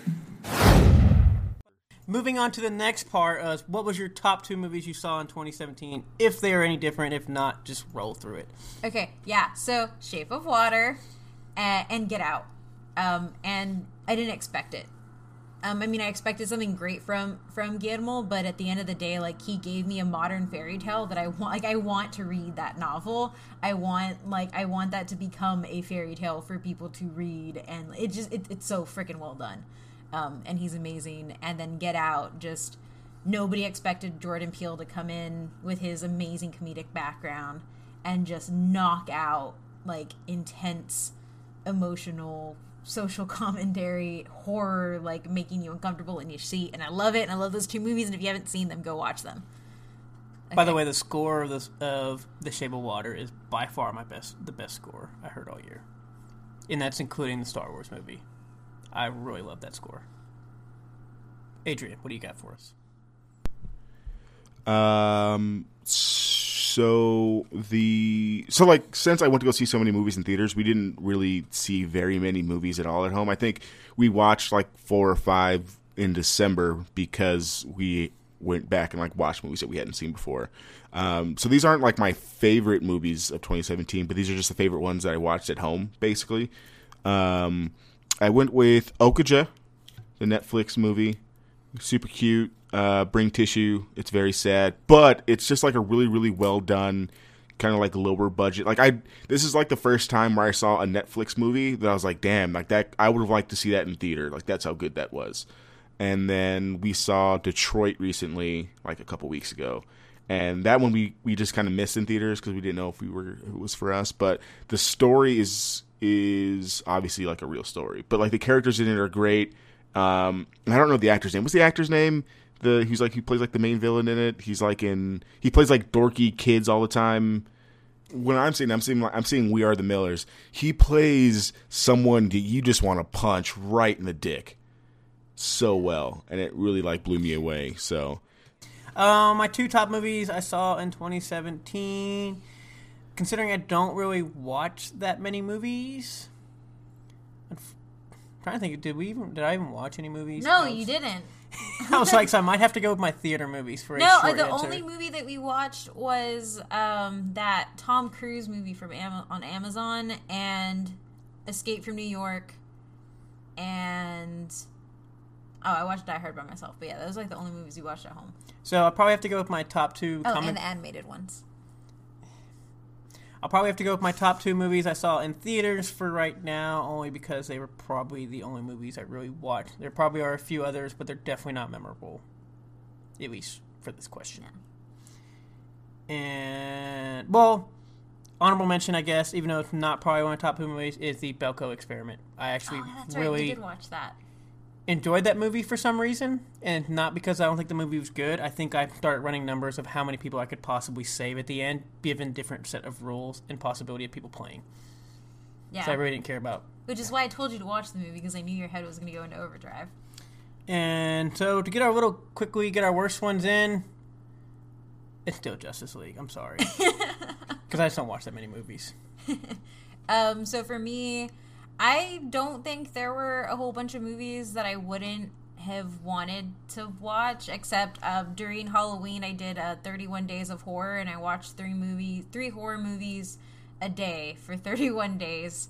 Moving on to the next part, what was your top 2 movies you saw in 2017? If they are any different, if not, just roll through it. Okay, yeah. So Shape of Water and Get Out, and I didn't expect it. I mean, I expected something great from Guillermo, but at the end of the day, like, he gave me a modern fairy tale that I want. Like, I want to read that novel. I want that to become a fairy tale for people to read, and it's so freaking well done. And he's amazing. And then Get Out, just nobody expected Jordan Peele to come in with his amazing comedic background and just knock out like intense, emotional, social commentary, horror, like making you uncomfortable in your seat. And I love it. And I love those two movies. And if you haven't seen them, go watch them. Okay. By the way, the score of The Shape of Water is by far the best score I heard all year. And that's including the Star Wars movie. I really love that score. Adrian, what do you got for us? So like, since I went to go see so many movies in theaters, we didn't really see very many movies at all at home. I think we watched like 4 or 5 in December because we went back and like watched movies that we hadn't seen before. So these aren't like my favorite movies of 2017, but these are just the favorite ones that I watched at home, basically. I went with Okja, the Netflix movie. Super cute. Bring tissue. It's very sad, but it's just like a really, really well done, kind of like lower budget. Like this is like the first time where I saw a Netflix movie that I was like, damn, like that. I would have liked to see that in theater. Like that's how good that was. And then we saw Detroit recently, like a couple weeks ago, and that one we just kind of missed in theaters because we didn't know if it was for us. But the story is obviously like a real story, but like the characters in it are great. I don't know the actor's name. What's the actor's name? He plays like the main villain in it. He plays like dorky kids all the time. When I'm seeing We Are the Millers. He plays someone that you just want to punch right in the dick so well, and it really like blew me away. So, my 2 top movies I saw in 2017. Considering I don't really watch that many movies, I'm trying to think. Did I even watch any movies? No, you didn't. I was like, so I might have to go with my theater movies for a short answer. Only movie that we watched was that Tom Cruise movie from on Amazon, and Escape from New York, and I watched Die Hard by myself. But yeah, those are like the only movies we watched at home. So I'll probably have to go with my top 2. And the animated ones. I'll probably have to go with my top 2 movies I saw in theaters for right now, only because they were probably the only movies I really watched. There probably are a few others, but they're definitely not memorable, at least for this question. Yeah. And, well, honorable mention, I guess, even though it's not probably one of the top 2 movies, is The Belko Experiment. I actually really did watch that. Enjoyed that movie for some reason, and not because I don't think the movie was good. I think I started running numbers of how many people I could possibly save at the end, given different set of rules and possibility of people playing. Yeah. So I really didn't care about. Which is why I told you to watch the movie, because I knew your head was going to go into overdrive. And so to get our worst ones in, it's still Justice League. I'm sorry. Because I just don't watch that many movies. So for me, I don't think there were a whole bunch of movies that I wouldn't have wanted to watch, except during Halloween I did 31 Days of Horror, and I watched 3 horror movies a day for 31 days.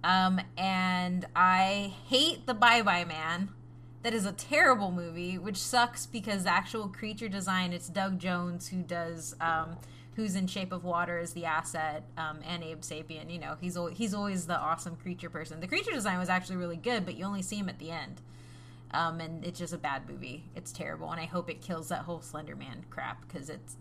And I hate The Bye Bye Man. That is a terrible movie, which sucks because the actual creature design, it's Doug Jones who does who's in Shape of Water as the asset, and Abe Sapien. You know, he's always the awesome creature person. The creature design was actually really good, but you only see him at the end. And it's just a bad movie. It's terrible, and I hope it kills that whole Slender Man crap, because it's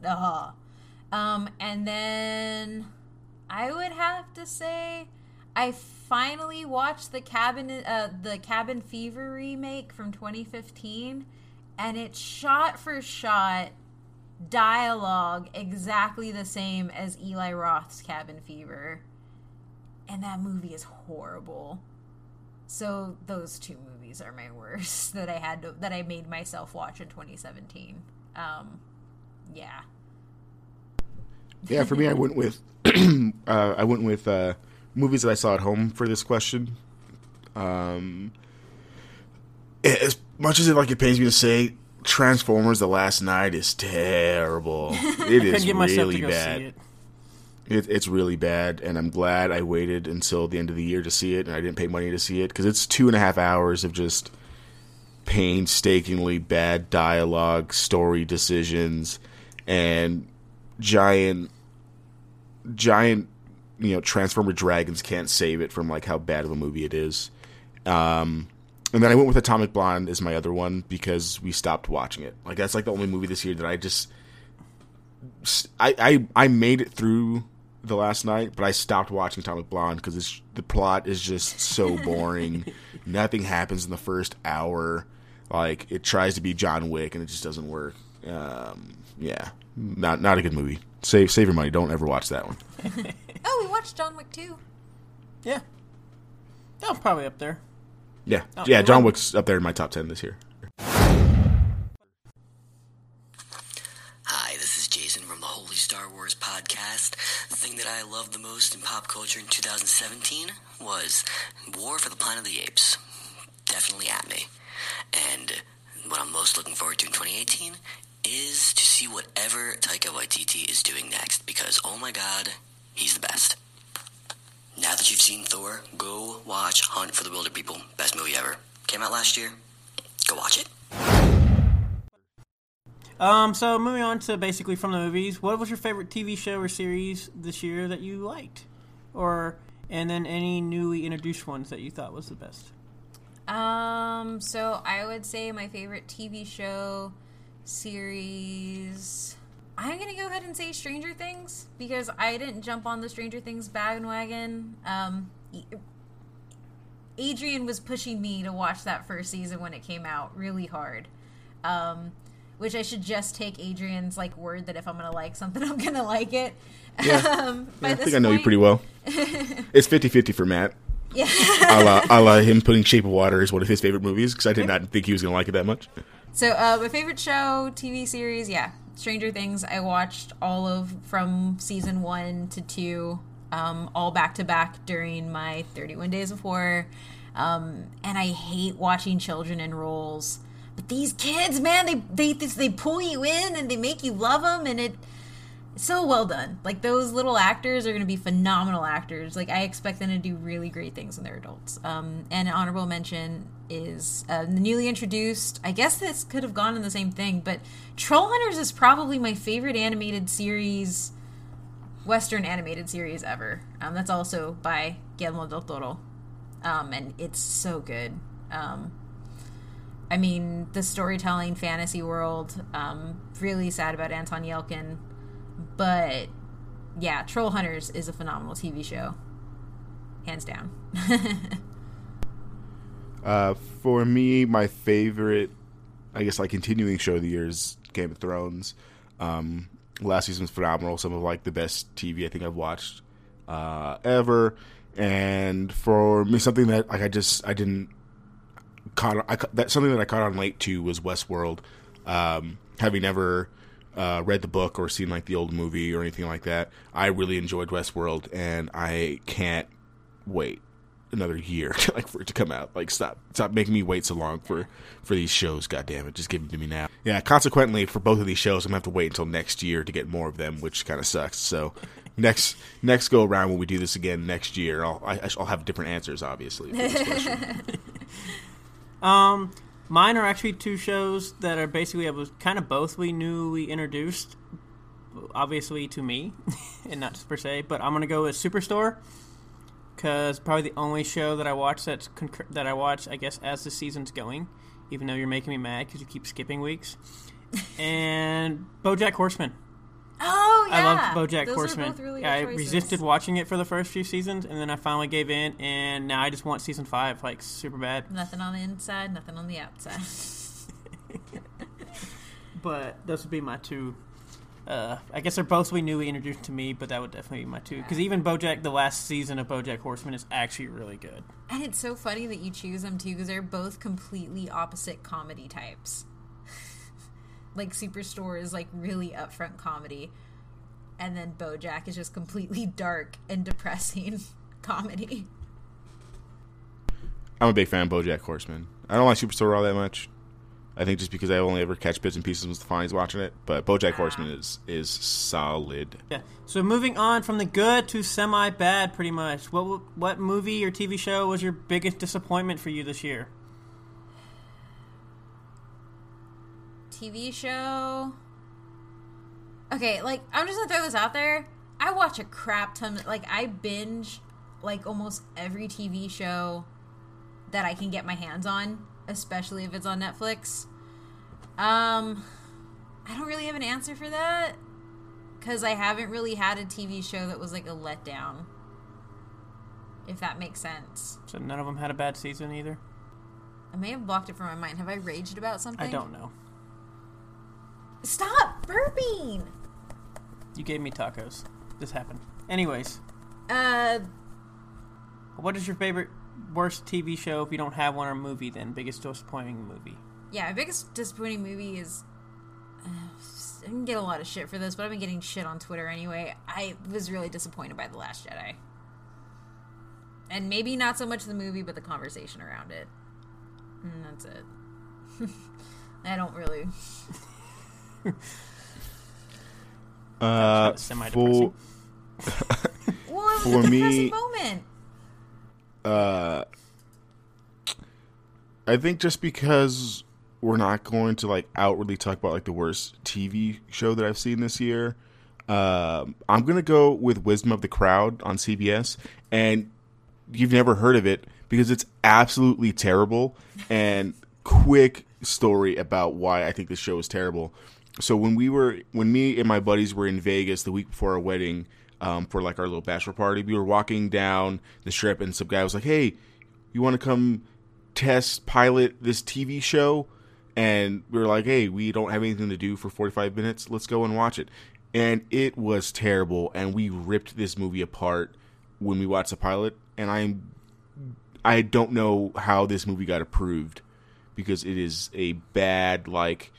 and then I would have to say I finally watched the Cabin Fever remake from 2015, and it's shot for shot dialogue exactly the same as Eli Roth's Cabin Fever, and that movie is horrible. So those 2 movies are my worst that I made myself watch in 2017. Yeah. Yeah, for me, I went with movies that I saw at home for this question. As much as it pains me to say, Transformers: The Last Night is terrible. It is really bad. It's really bad, and I'm glad I waited until the end of the year to see it, and I didn't pay money to see it, because it's 2.5 hours of just painstakingly bad dialogue, story decisions, and giant Transformer dragons can't save it from how bad of a movie it is. And then I went with Atomic Blonde as my other one because we stopped watching it. That's the only movie this year that I made it through the last night, but I stopped watching Atomic Blonde because the plot is just so boring. Nothing happens in the first hour. Like, it tries to be John Wick, and it just doesn't work. Yeah, not a good movie. Save your money. Don't ever watch that one. Oh, we watched John Wick 2. Yeah. That was probably up there. Yeah, Oh, yeah. John well- Wick's up there in my top 10 this year. Hi, this is Jason from the Holy Star Wars podcast. The thing that I loved the most in pop culture in 2017 was War for the Planet of the Apes. Definitely at me. And what I'm most looking forward to in 2018 is to see whatever Taika Waititi is doing next, because, oh my god, he's the best. Now that you've seen Thor, go watch Hunt for the Wilder People. Best movie ever. Came out last year. Go watch it. So moving on to basically from the movies, what was your favorite TV show or series this year that you liked? And then any newly introduced ones that you thought was the best? So I would say my favorite TV show series, I'm going to go ahead and say Stranger Things, because I didn't jump on the Stranger Things bandwagon. Adrian was pushing me to watch that first season when it came out really hard. Which I should just take Adrian's word that if I'm going to like something, I'm going to like it. Yeah. I think I know you pretty well. It's 50-50 for Matt. Yeah. a la him putting Shape of Water as one of his favorite movies, because I did not think he was going to like it that much. So my favorite show, TV series, Stranger Things. I watched all of from season 1 to 2, all back to back during my 31 Days of Horror. And I hate watching children in roles. But these kids, man, they pull you in and they make you love them, and it's so well done. Those little actors are going to be phenomenal actors. I expect them to do really great things when they're adults. And an honorable mention is the newly introduced, I guess this could have gone in the same thing, but Troll Hunters is probably my favorite animated series, Western animated series ever. That's also by Guillermo del Toro. And it's so good. I mean, the storytelling fantasy world, really sad about Anton Yelkin. But, yeah, Troll Hunters is a phenomenal TV show. Hands down. For me, my favorite, I guess, continuing show of the year is Game of Thrones. Last season was phenomenal. Some of, the best TV I think I've watched ever. And for me, something that, something that I caught on late, too, was Westworld. Having never read the book or seen the old movie or anything like that, I really enjoyed Westworld, and I can't wait another year for it to come out. Stop making me wait so long for these shows. God damn it, just give them to me now. Yeah, consequently, for both of these shows, I'm gonna have to wait until next year to get more of them, which kind of sucks. So next go around when we do this again next year, I'll have different answers, obviously, for this question. Mine are actually two shows that are basically, I was kind of both we newly introduced, obviously to me, and not per se, but I'm going to go with Superstore, because probably the only show that I watch that I watch, I guess, as the season's going, even though you're making me mad because you keep skipping weeks, and BoJack Horseman. Oh, yeah. I loved BoJack Those Horseman. Are both really good I choices. resisted watching it for the first few seasons, and then I finally gave in, and now I just want season 5, super bad. Nothing on the inside, nothing on the outside. But those would be my two. I guess they're both newly introduced to me, but that would definitely be my two. Because even BoJack, the last season of BoJack Horseman is actually really good. And it's so funny that you choose them, too, because they're both completely opposite comedy types. Superstore is really upfront comedy, and then BoJack is just completely dark and depressing comedy. I'm a big fan of BoJack Horseman. I don't like Superstore all that much. I think just because I only ever catch bits and pieces when Stefani's watching it, but BoJack Horseman is solid. Yeah. So moving on from the good to semi-bad, pretty much. What movie or TV show was your biggest disappointment for you this year? TV show. Okay, I'm just gonna throw this out there. I watch a crap ton. I binge almost every TV show that I can get my hands on, especially if it's on Netflix. I don't really have an answer for that. because I haven't really had a TV show that was like a letdown. If that makes sense. So none of them had a bad season either? I may have blocked it from my mind. Have I raged about something? I don't know. Stop burping! You gave me tacos. This happened. Anyways. What is your favorite, worst TV show if you don't have one, or movie then? Biggest disappointing movie? Yeah, my biggest disappointing movie is... I can get a lot of shit for this, but I've been getting shit on Twitter anyway. I was really disappointed by The Last Jedi. And maybe not so much the movie, but the conversation around it. And that's it. I don't really... Semi-depressing. Well, it was for a me, depressing moment. I think just because we're not going to like outwardly talk about like the worst TV show that I've seen this year, I'm gonna go with Wisdom of the Crowd on CBS, and you've never heard of it because it's absolutely terrible. And quick story about why I think this show is terrible. So when me and my buddies were in Vegas the week before our wedding, for like our little bachelor party, we were walking down the strip and some guy was like, "Hey, you want to come pilot this TV show?" And we were like, "Hey, we don't have anything to do for 45 minutes. Let's go and watch it." And it was terrible. And we ripped this movie apart when we watched the pilot. And I don't know how this movie got approved, because it is a bad, like,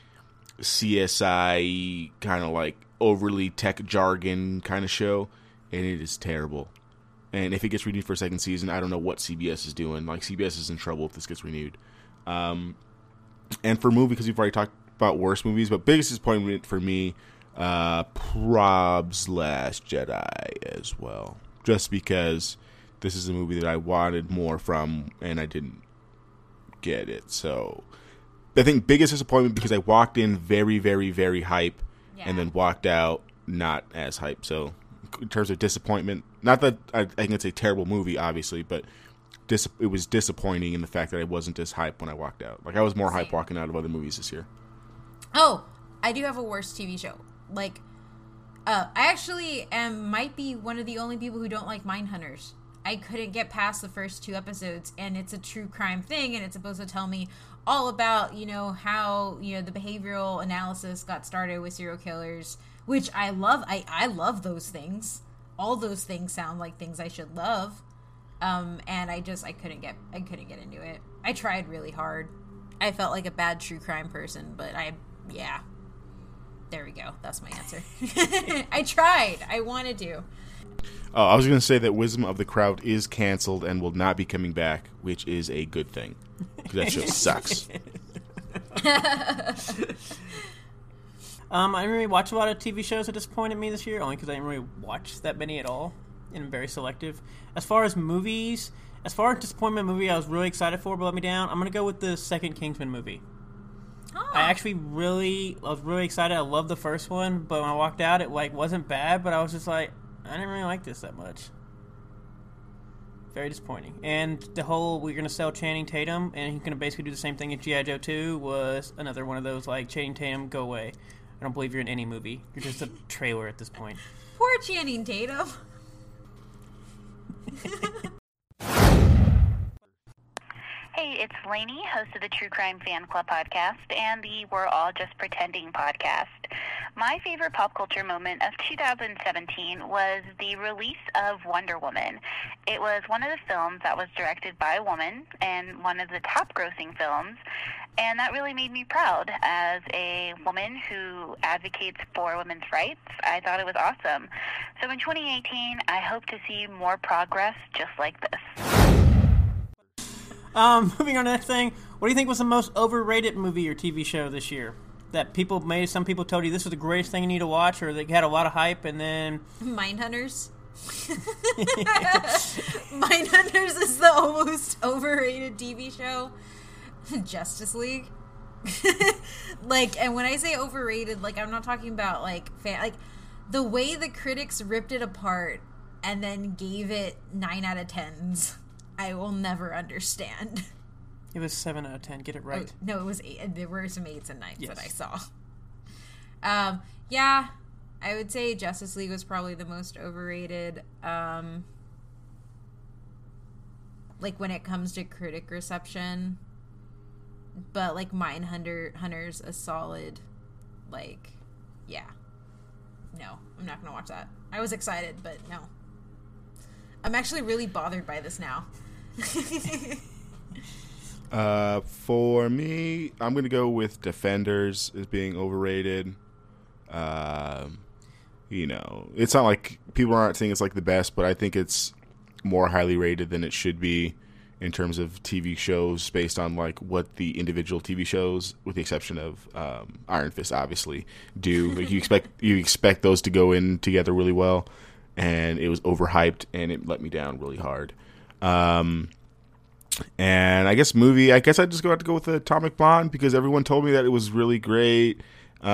CSI kind of like overly tech jargon kind of show, and it is terrible. And if it gets renewed for a second season, I don't know what CBS is doing. Like, CBS is in trouble if this gets renewed. And for movie, because we've already talked about worst movies, but biggest disappointment for me, Prob's Last Jedi as well. Just because this is a movie that I wanted more from, and I didn't get it. So I think biggest disappointment because I walked in very, very, very hype, and then walked out not as hype. So in terms of disappointment, not that I think it's a terrible movie, obviously, but it was disappointing in the fact that I wasn't as hype when I walked out. Like, I was more hype walking out of other movies this year. Oh, I do have a worst TV show. Like, I actually might be one of the only people who don't like Mindhunters. I couldn't get past the first 2 episodes, and it's a true crime thing, and it's supposed to tell me all about, how, the behavioral analysis got started with serial killers, which I love. I love those things. All those things sound like things I should love. And I couldn't get into it. I tried really hard. I felt like a bad true crime person, but there we go. That's my answer. I tried. I wanted to. Oh, I was going to say that Wisdom of the Crowd is canceled and will not be coming back, which is a good thing. Because that show sucks. I didn't really watch a lot of TV shows that disappointed me this year, only because I didn't really watch that many at all, and I'm very selective. As far as movies, disappointment movie I was really excited for but let me down, I'm going to go with the second Kingsman movie. Oh. I was really excited. I loved the first one, but when I walked out, it wasn't bad, but I was just like, I didn't really like this that much. Very disappointing. And the whole, we're going to sell Channing Tatum, and he's going to basically do the same thing as G.I. Joe 2, was another one of those, like, Channing Tatum, go away. I don't believe you're in any movie. You're just a trailer at this point. Poor Channing Tatum. Hey, it's Lainey, host of the True Crime Fan Club podcast and the We're All Just Pretending podcast. My favorite pop culture moment of 2017 was the release of Wonder Woman. It was one of the films that was directed by a woman and one of the top grossing films, and that really made me proud as a woman who advocates for women's rights. I thought it was awesome. So in 2018, I hope to see more progress just like this. Moving on to the next thing, what do you think was the most overrated movie or TV show this year? That some people told you this was the greatest thing you need to watch, or they had a lot of hype, and then... Mindhunters. Mindhunters is the most overrated TV show. Justice League. And when I say overrated, I'm not talking about, the way the critics ripped it apart and then gave it 9 out of 10s. I will never understand. It was 7 out of 10. Get it right. Oh, no, it was 8. There were some 8s and 9s that I saw. I would say Justice League was probably the most overrated. Like when it comes to critic reception, but like Mindhunter's a solid, like, yeah. No, I'm not gonna watch that. I was excited, but no. I'm actually really bothered by this now. For me, I'm gonna go with Defenders as being overrated. You know, it's not like people aren't saying it's like the best, but I think it's more highly rated than it should be in terms of TV shows based on like what the individual TV shows, with the exception of Iron Fist, obviously do. Like, you expect those to go in together really well, and it was overhyped and it let me down really hard. And I guess movie, I guess I'd just have to go with Atomic Blonde because everyone told me that it was really great.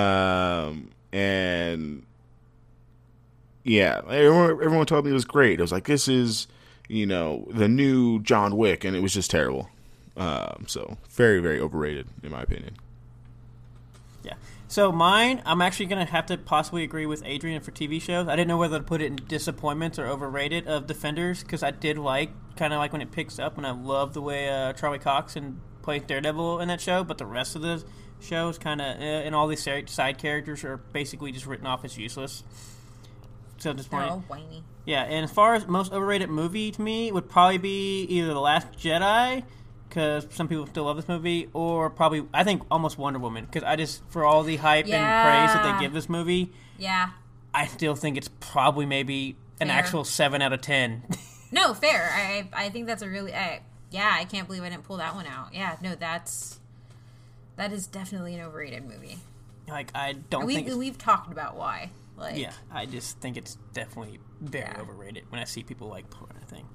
And yeah, everyone told me it was great. It was like, this is, you know, the new John Wick, and it was just terrible. So very, very overrated in my opinion. Yeah. So mine, I'm actually going to have to possibly agree with Adrian for TV shows. I didn't know whether to put it in disappointments or overrated of Defenders, because I did kind of like when it picks up, and I love the way Charlie Cox plays Daredevil in that show, but the rest of the show is kind of, and all these side characters are basically just written off as useless. So disappointing. Oh, whiny. Yeah, and as far as most overrated movie to me would probably be either The Last Jedi, because some people still love this movie, or probably, I think, almost Wonder Woman, because I just, for all the hype and praise that they give this movie, I still think it's probably maybe an actual 7 out of 10. No, fair. I think that's a really, I can't believe I didn't pull that one out. Yeah, no, that is definitely an overrated movie. Like, I don't think... We've talked about why. Like, yeah, I just think it's definitely very overrated when I see people like pulling a thing.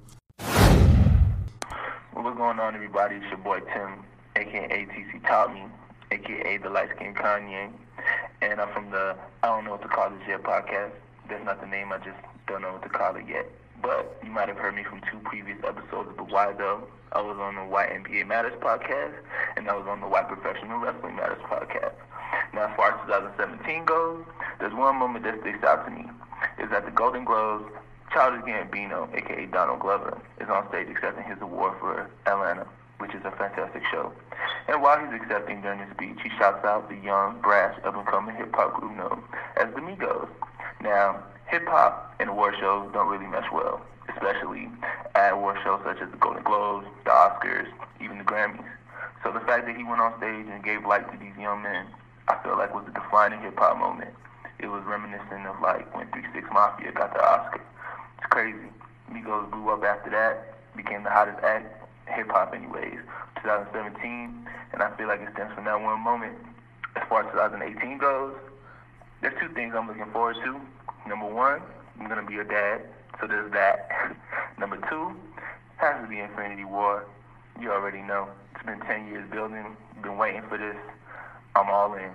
What's going on, everybody? It's your boy Tim, a.k.a. TC Taught Me, a.k.a. the light-skinned Kanye. And I'm from the I Don't Know What to Call This Yet podcast. That's not the name, I just don't know what to call it yet. But you might have heard me from 2 previous episodes of The Why Though. I was on the Why NBA Matters podcast, and I was on the Why Professional Wrestling Matters podcast. Now, as far as 2017 goes, there's one moment that sticks out to me. Is at the Golden Globes, Childish Gambino, a.k.a. Donald Glover, is on stage accepting his award for Atlanta, which is a fantastic show. And while he's accepting during his speech, he shouts out the young, brash, up-and-coming hip-hop group known as the Migos. Now, hip-hop and award shows don't really mesh well, especially at award shows such as the Golden Globes, the Oscars, even the Grammys. So the fact that he went on stage and gave light to these young men, I feel like was a defining hip-hop moment. It was reminiscent of like when 3 6 Mafia got the Oscar. It's crazy. Migos blew up after that, became the hottest act, hip-hop anyways, 2017, and I feel like it stems from that one moment. As far as 2018 goes, there's 2 things I'm looking forward to. Number 1, I'm going to be a dad, so there's that. Number 2, has to be Infinity War. You already know. It's been 10 years building, been waiting for this. I'm all in.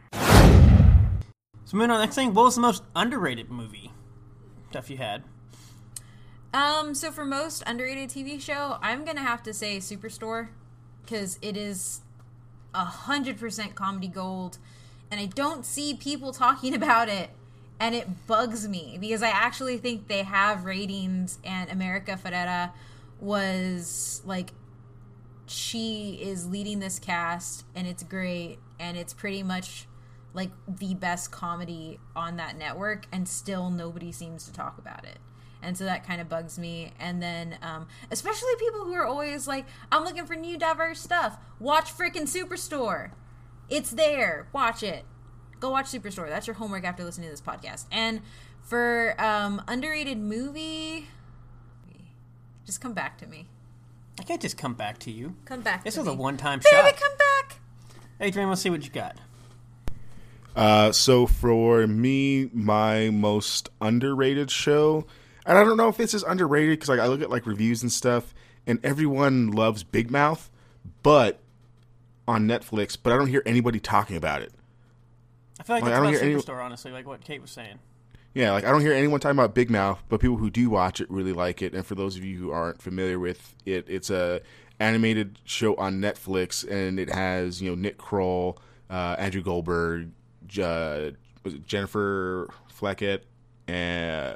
So moving on to the next thing, what was the most underrated movie stuff you had? So for most underrated TV show, I'm gonna have to say Superstore, because it is 100% comedy gold, and I don't see people talking about it, and it bugs me, because I actually think they have ratings, and America Ferrera was, like, she is leading this cast, and it's great, and it's pretty much like the best comedy on that network, and still nobody seems to talk about it. And so that kind of bugs me. And then especially people who are always like, I'm looking for new diverse stuff. Watch freaking Superstore. It's there. Watch it. Go watch Superstore. That's your homework after listening to this podcast. And for underrated movie, just come back to me. I can't just come back to you. Come back this to me. This is a one-time Baby, shot. come back. Adrian, let's see what you got. So for me, my most underrated show, and I don't know if this is underrated because I look at like reviews and stuff, and everyone loves Big Mouth, but on Netflix, but I don't hear anybody talking about it. I feel like that's about Superstore, honestly, like what Kate was saying. Yeah, like I don't hear anyone talking about Big Mouth, but people who do watch it really like it. And for those of you who aren't familiar with it, it's a animated show on Netflix, and it has Nick Kroll, Andrew Goldberg, was it Jennifer Fleckett, and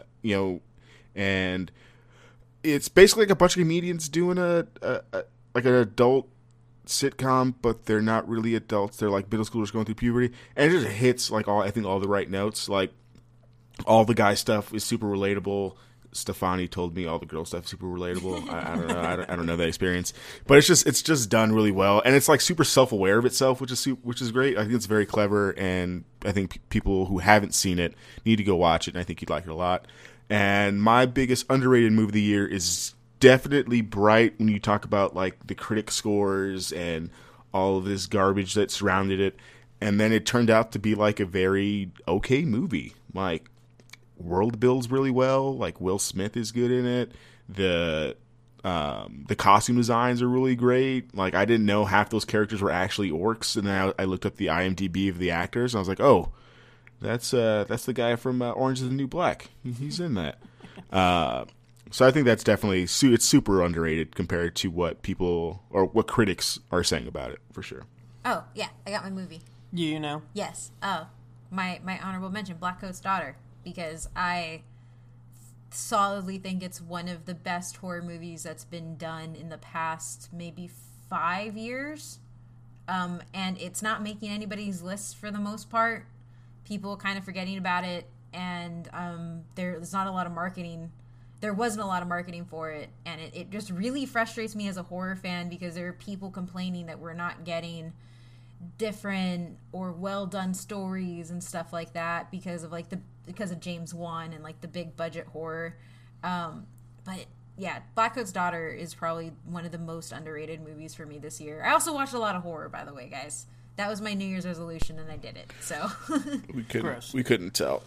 and it's basically like a bunch of comedians doing a like an adult sitcom, but they're not really adults. They're like middle schoolers going through puberty, and it just hits like all the right notes. Like all the guy stuff is super relatable. Stefani told me all the girl stuff is super relatable. I don't know. I don't know that experience, but it's just done really well, and it's like super self-aware of itself, which is great. I think it's very clever, and I think people who haven't seen it need to go watch it, and I think you'd like it a lot. And my biggest underrated movie of the year is definitely Bright, when you talk about like the critic scores and all of this garbage that surrounded it, and then it turned out to be like a very okay movie. Like, world builds really well. Like, Will Smith is good in it. The costume designs are really great. Like, I didn't know half those characters were actually orcs, and then I looked up the IMDb of the actors, and I was like, oh, that's the guy from Orange is the New Black. He's in that. So I think that's definitely it's super underrated compared to what people or what critics are saying about it, for sure. Oh yeah, I got my movie. You know? Yes. Oh, my honorable mention, Black Coat's Daughter, because I solidly think it's one of the best horror movies that's been done in the past maybe 5 years. And it's not making anybody's list for the most part. People kind of forgetting about it, and there's not a lot of marketing. There wasn't a lot of marketing for it, and it just really frustrates me as a horror fan, because there are people complaining that we're not getting different or well done stories and stuff like that because of James Wan and like the big budget horror. But yeah, Black Coat's Daughter is probably one of the most underrated movies for me this year. I also watched a lot of horror, by the way, guys. That was my New Year's resolution, and I did it. So we couldn't tell.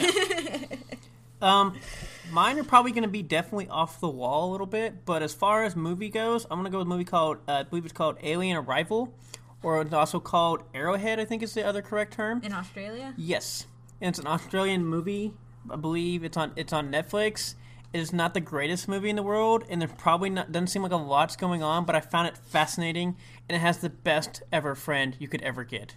Mine are probably going to be definitely off the wall a little bit, but as far as movie goes, I'm going to go with a movie called, I believe it's called Alien Arrival, or it's also called Arrowhead, I think is the other correct term. In Australia? Yes. And it's an Australian movie. I believe it's on Netflix. It is not the greatest movie in the world, and there probably doesn't seem like a lot's going on, but I found it fascinating, and it has the best ever friend you could ever get.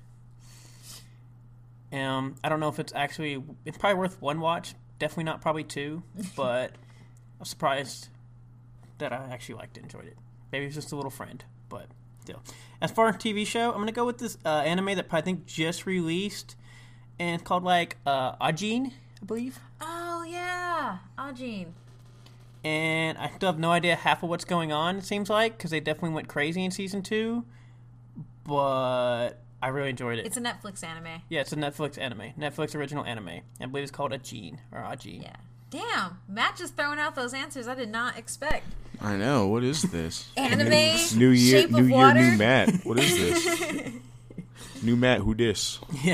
I don't know if it's probably worth one watch. Definitely not probably two, but I'm surprised that I actually liked it, enjoyed it. Maybe it's just a little friend, but still. As far as TV show, I'm going to go with this anime that I think just released, and it's called like Ajin, I believe. Oh, yeah, Ajin. And I still have no idea half of what's going on, it seems like, because they definitely went crazy in season 2, but I really enjoyed it. It's a Netflix anime. Yeah, it's a Netflix anime. Netflix original anime. I believe it's called Ajin, or Ajin. Yeah. Damn, Matt just throwing out those answers I did not expect. I know. What is this? Anime, New year, Shape of Water. New Matt. What is this? New Matt, who dis? Yeah.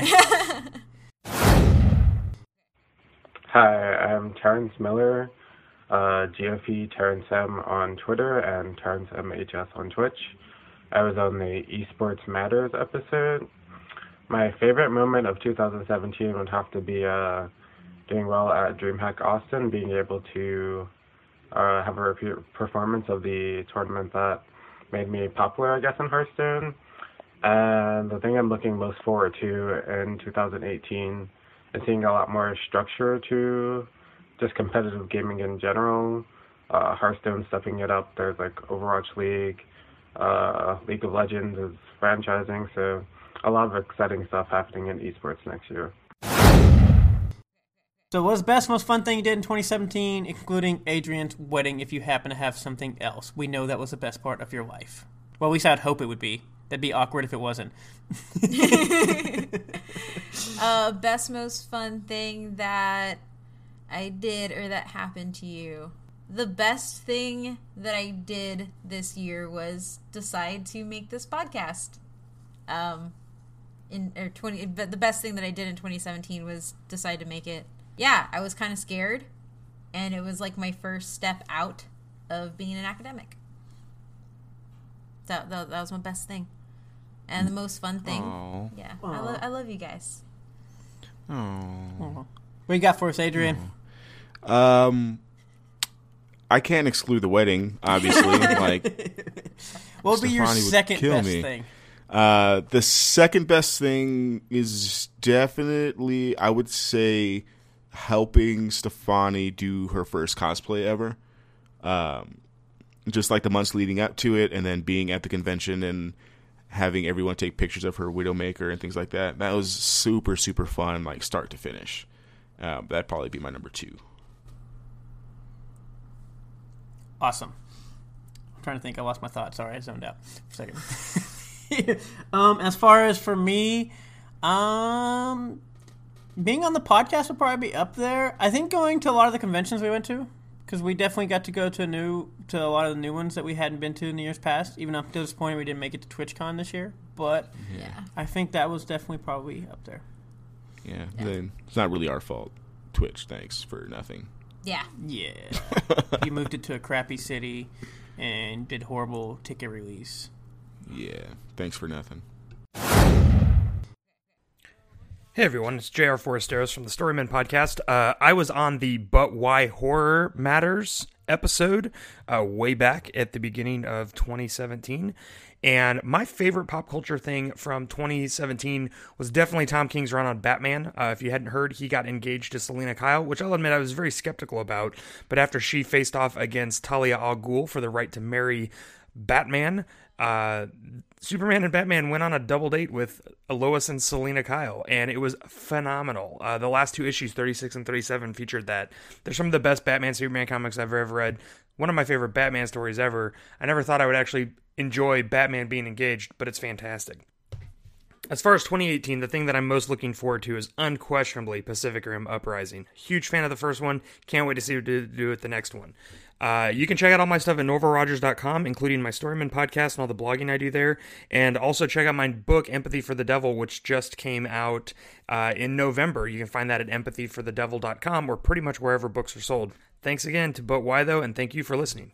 Hi, I'm Terrence Miller, GFE Terrence M on Twitter and Terrence MHS on Twitch. I was on the Esports Matters episode. My favorite moment of 2017 would have to be doing well at DreamHack Austin, being able to have a repeat performance of the tournament that made me popular, I guess, in Hearthstone. And the thing I'm looking most forward to in 2018 is seeing a lot more structure to just competitive gaming in general. Hearthstone stepping it up. There's like Overwatch League. League of Legends is franchising, so a lot of exciting stuff happening in esports next year. So what was the best, most fun thing you did in 2017, including Adrian's wedding, if you happen to have something else? We know that was the best part of your life. Well, at least I'd hope it would be. That'd be awkward if it wasn't. Best, most fun thing that I did or that happened to you. The best thing that I did this year was decide to make this podcast. But the best thing that I did in 2017 was decide to make it. Yeah, I was kind of scared, and it was like my first step out of being an academic. That was my best thing, and the most fun thing. Aww. Yeah, I love you guys. Aww. What you got for us, Adrian? I can't exclude the wedding, obviously. Like, what would be your second best thing? The second best thing is definitely, I would say, helping Stefani do her first cosplay ever. Just like the months leading up to it, and then being at the convention and having everyone take pictures of her Widowmaker and things like that. That was super, super fun, like start to finish. That'd probably be my number 2. Awesome. I'm trying to think. I lost my thoughts. Sorry, I zoned out for a second. As far as for me, being on the podcast would probably be up there. I think going to a lot of the conventions we went to, because we definitely got to go to a lot of the new ones that we hadn't been to in the years past. Even up to this point, we didn't make it to TwitchCon this year, but I think that was definitely probably up there. Yeah, then it's not really our fault. Twitch, thanks for nothing. Yeah. You moved it to a crappy city and did horrible ticket release. Yeah, thanks for nothing. Hey everyone, it's JR Foresteros from the Storymen Podcast. I was on the But Why Horror Matters episode way back at the beginning of 2017. And my favorite pop culture thing from 2017 was definitely Tom King's run on Batman. If you hadn't heard, he got engaged to Selina Kyle, which I'll admit I was very skeptical about. But after she faced off against Talia al Ghul for the right to marry Batman, Superman and Batman went on a double date with Lois and Selina Kyle, and it was phenomenal. The last 2 issues, 36 and 37, featured that. They're some of the best Batman Superman comics I've ever read. One of my favorite Batman stories ever. I never thought I would actually enjoy Batman being engaged, but it's fantastic. As far as 2018, the thing that I'm most looking forward to is unquestionably Pacific Rim Uprising. Huge fan of the first one. Can't wait to see what to do with the next one. You can check out all my stuff at norvalrogers.com, including my Storyman podcast and all the blogging I do there. And also check out my book, Empathy for the Devil, which just came out in November. You can find that at empathyforthedevil.com or pretty much wherever books are sold. Thanks again to But Why Though, and thank you for listening.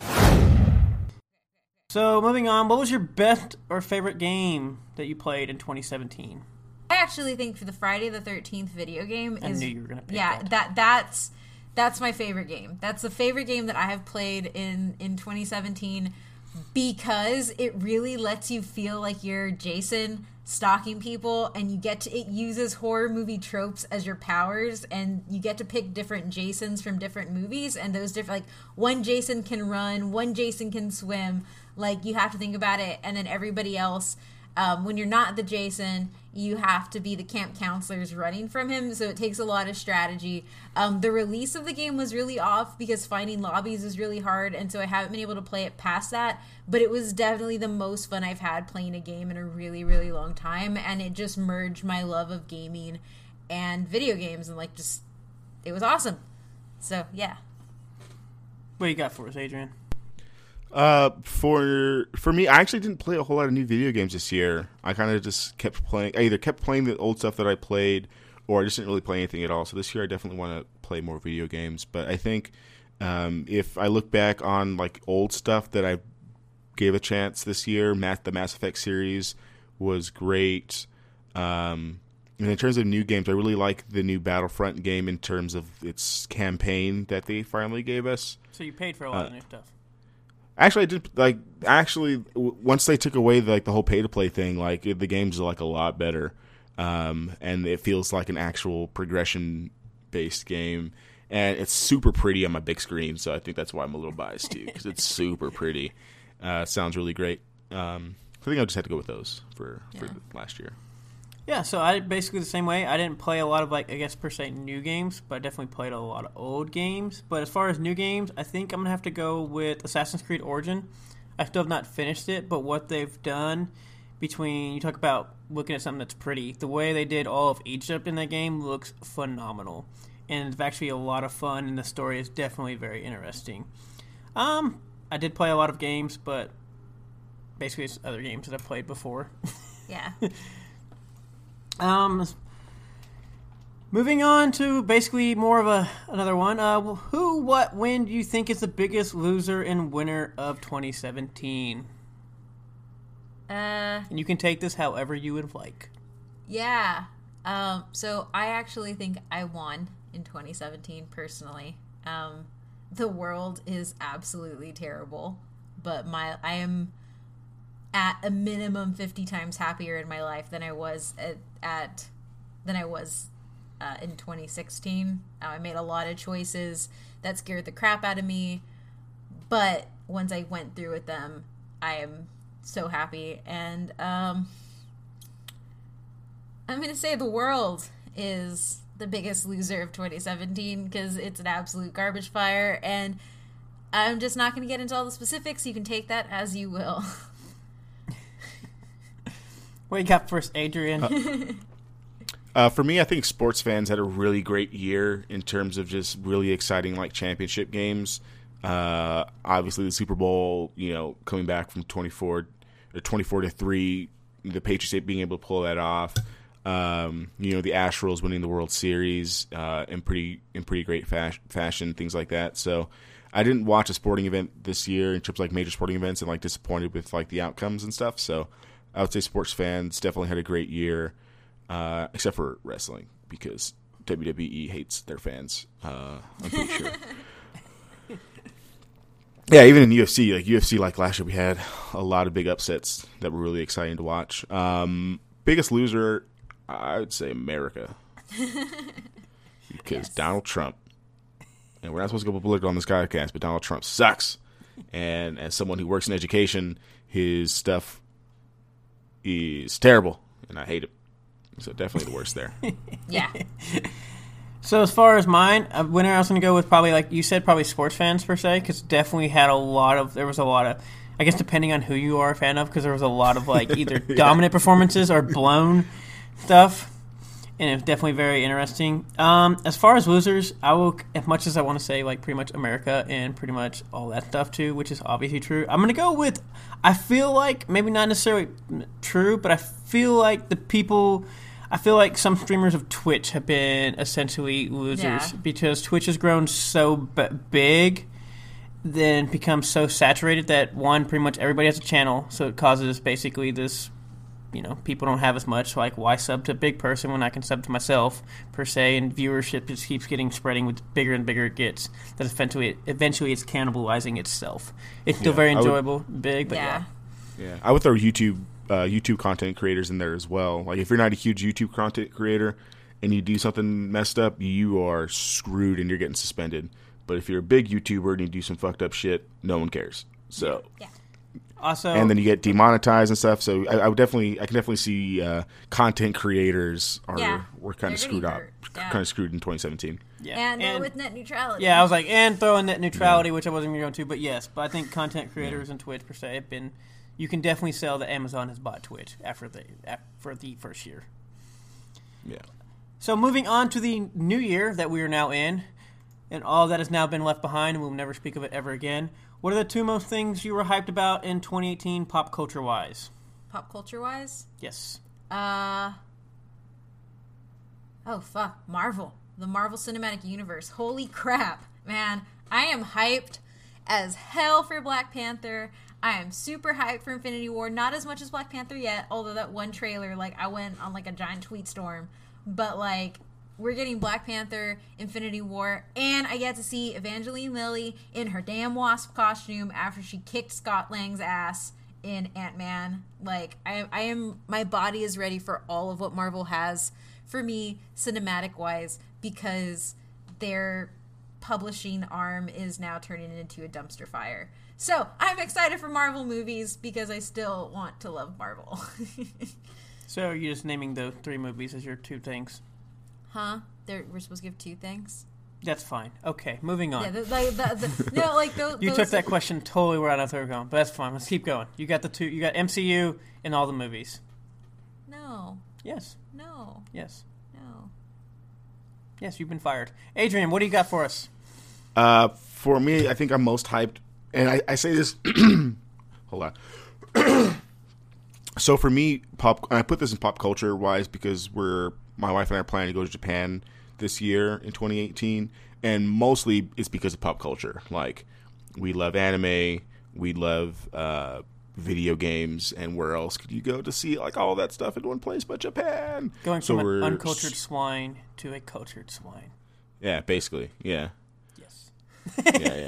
So, moving on, what was your best or favorite game that you played in 2017? I actually think for the Friday the 13th video game I knew you were going to pick that's my favorite game. That's the favorite game that I have played in 2017 because it really lets you feel like you're Jason stalking people, and it uses horror movie tropes as your powers, and you get to pick different Jasons from different movies, and those different, like, one Jason can run, one Jason can swim, like, you have to think about it, and then everybody else, when you're not the Jason, you have to be the camp counselors running from him, so it takes a lot of strategy. The release of the game was really off because finding lobbies is really hard, and so I haven't been able to play it past that, but it was definitely the most fun I've had playing a game in a really, really long time, and it just merged my love of gaming and video games, and, like, just, it was awesome. So, yeah. What do you got for us, Adrian? For me, I actually didn't play a whole lot of new video games this year. I kind of just kept playing. I either kept playing the old stuff that I played, or I just didn't really play anything at all. So this year, I definitely want to play more video games. But I think if I look back on like old stuff that I gave a chance this year, the Mass Effect series was great. And in terms of new games, I really like the new Battlefront game in terms of its campaign that they finally gave us. So you paid for a lot of new stuff. Actually, I did once they took away the whole pay to play thing, like the games are like a lot better, and it feels like an actual progression based game, and it's super pretty on my big screen. So I think that's why I'm a little biased too, because it's super pretty. Sounds really great. I think I just had to go with those for last year. Yeah, so I basically the same way. I didn't play a lot of, like, I guess per se new games, but I definitely played a lot of old games. But as far as new games, I think I'm going to have to go with Assassin's Creed Origin. I still have not finished it, but what they've done between, you talk about looking at something that's pretty, the way they did all of Egypt in that game looks phenomenal. And it's actually a lot of fun, and the story is definitely very interesting. I did play a lot of games, but basically it's other games that I've played before. Yeah. Moving on to basically more of another one. Who, what, when do you think is the biggest loser and winner of 2017? And you can take this however you would like. Yeah. So I actually think I won in 2017 personally. The world is absolutely terrible, but at a minimum 50 times happier in my life than I was in 2016. I made a lot of choices that scared the crap out of me, but once I went through with them, I am so happy. And I'm going to say the world is the biggest loser of 2017 because it's an absolute garbage fire, and I'm just not going to get into all the specifics. You can take that as you will. What you got first, Adrian? For me, I think sports fans had a really great year in terms of just really exciting like championship games. Obviously, the Super Bowl, coming back from 24-3, the Patriots being able to pull that off. The Astros winning the World Series in pretty great fashion, things like that. So I didn't watch a sporting event this year in terms of like major sporting events and like disappointed with like the outcomes and stuff. So I would say sports fans definitely had a great year, except for wrestling because WWE hates their fans. I'm pretty sure. Yeah, even in UFC, like last year, we had a lot of big upsets that were really exciting to watch. Biggest loser, I would say America, because Donald Trump, and we're not supposed to go political on this podcast, but Donald Trump sucks. And as someone who works in education, his stuff is terrible, and I hate it. So definitely the worst there. Yeah. So as far as mine, winner I was going to go with probably, like you said, probably sports fans per se, because definitely had there was a lot of, I guess depending on who you are a fan of, because there was a lot of like either dominant performances or blown stuff, and it was definitely very interesting. As far as losers, I will, as much as I want to say like pretty much America and pretty much all that stuff too, which is obviously true, I'm going to go with, I feel like, maybe not necessarily true, but I feel like some streamers of Twitch have been essentially losers because Twitch has grown so big, then become so saturated that one, pretty much everybody has a channel, so it causes basically this, people don't have as much, like why sub to a big person when I can sub to myself per se, and viewership just keeps spreading with bigger and bigger it gets, that eventually it's cannibalizing itself. It's still very enjoyable, big, but yeah. I would throw YouTube content creators in there as well. Like if you're not a huge YouTube content creator and you do something messed up, you are screwed and you're getting suspended. But if you're a big YouTuber and you do some fucked up shit, no one cares. So also, and then you get demonetized and stuff. So I can definitely see content creators were kind of screwed up, kind of screwed in 2017. Yeah, and with net neutrality. Yeah, I was like, and throwing net neutrality, which I wasn't going to, but yes. But I think content creators and Twitch per se have been. You can definitely sell that Amazon has bought Twitch for the first year. Yeah. So moving on to the new year that we are now in, and all that has now been left behind, and we'll never speak of it ever again. What are the two most things you were hyped about in 2018, pop culture wise? Pop culture wise? Yes. Oh fuck, Marvel, the Marvel Cinematic Universe. Holy crap, man! I am hyped as hell for Black Panther. I am super hyped for Infinity War. Not as much as Black Panther yet, although that one trailer, like, I went on, like, a giant tweet storm. But, like, we're getting Black Panther, Infinity War, and I get to see Evangeline Lilly in her damn Wasp costume after she kicked Scott Lang's ass in Ant-Man. Like, my body is ready for all of what Marvel has for me, cinematic-wise, because their publishing arm is now turning into a dumpster fire. So, I'm excited for Marvel movies because I still want to love Marvel. So, are you just naming those three movies as your two things? Huh? We're supposed to give two things? That's fine. Okay, moving on. Yeah, no, like those. You took that question totally where I thought we were going, but that's fine. Let's keep going. You got the two. You got MCU and all the movies. No. Yes. No. Yes. No. Yes, you've been fired. Adrian, what do you got for us? For me, I think I'm most hyped. And I say this, hold on. So for me, I put this in pop culture wise because my wife and I are planning to go to Japan this year in 2018, and mostly it's because of pop culture. Like, we love anime, we love video games, and where else could you go to see like all that stuff in one place but Japan? Going from an uncultured swine to a cultured swine. Yeah, basically, yeah. Yes. Yeah.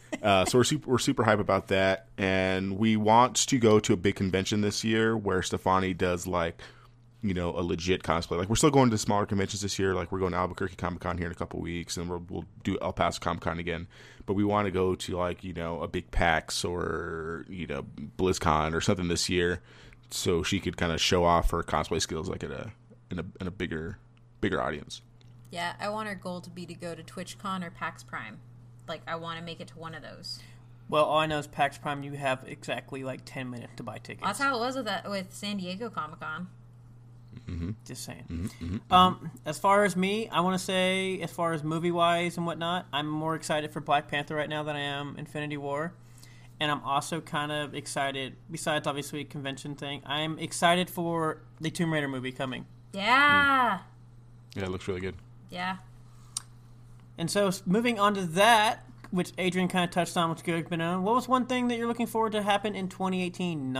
So we're super hype about that, and we want to go to a big convention this year where Stefani does like, you know, a legit cosplay. Like we're still going to smaller conventions this year. Like we're going to Albuquerque Comic Con here in a couple weeks, and we'll do El Paso Comic Con again. But we want to go to like, you know, a big PAX or, you know, BlizzCon or something this year, so she could kind of show off her cosplay skills like in a bigger audience. Yeah, I want our goal to be to go to TwitchCon or PAX Prime. Like, I want to make it to one of those. Well, all I know is PAX Prime, you have exactly like 10 minutes to buy tickets. That's how it was with San Diego Comic-Con. Mm-hmm. Just saying. Mm-hmm. As far as me, I want to say, as far as movie-wise and whatnot, I'm more excited for Black Panther right now than I am Infinity War. And I'm also kind of excited, besides obviously a convention thing, I'm excited for the Tomb Raider movie coming. Yeah. Yeah, it looks really good. Yeah. And so, moving on to that, which Adrian kind of touched on, which good been on. What was one thing that you're looking forward to happen in 2018,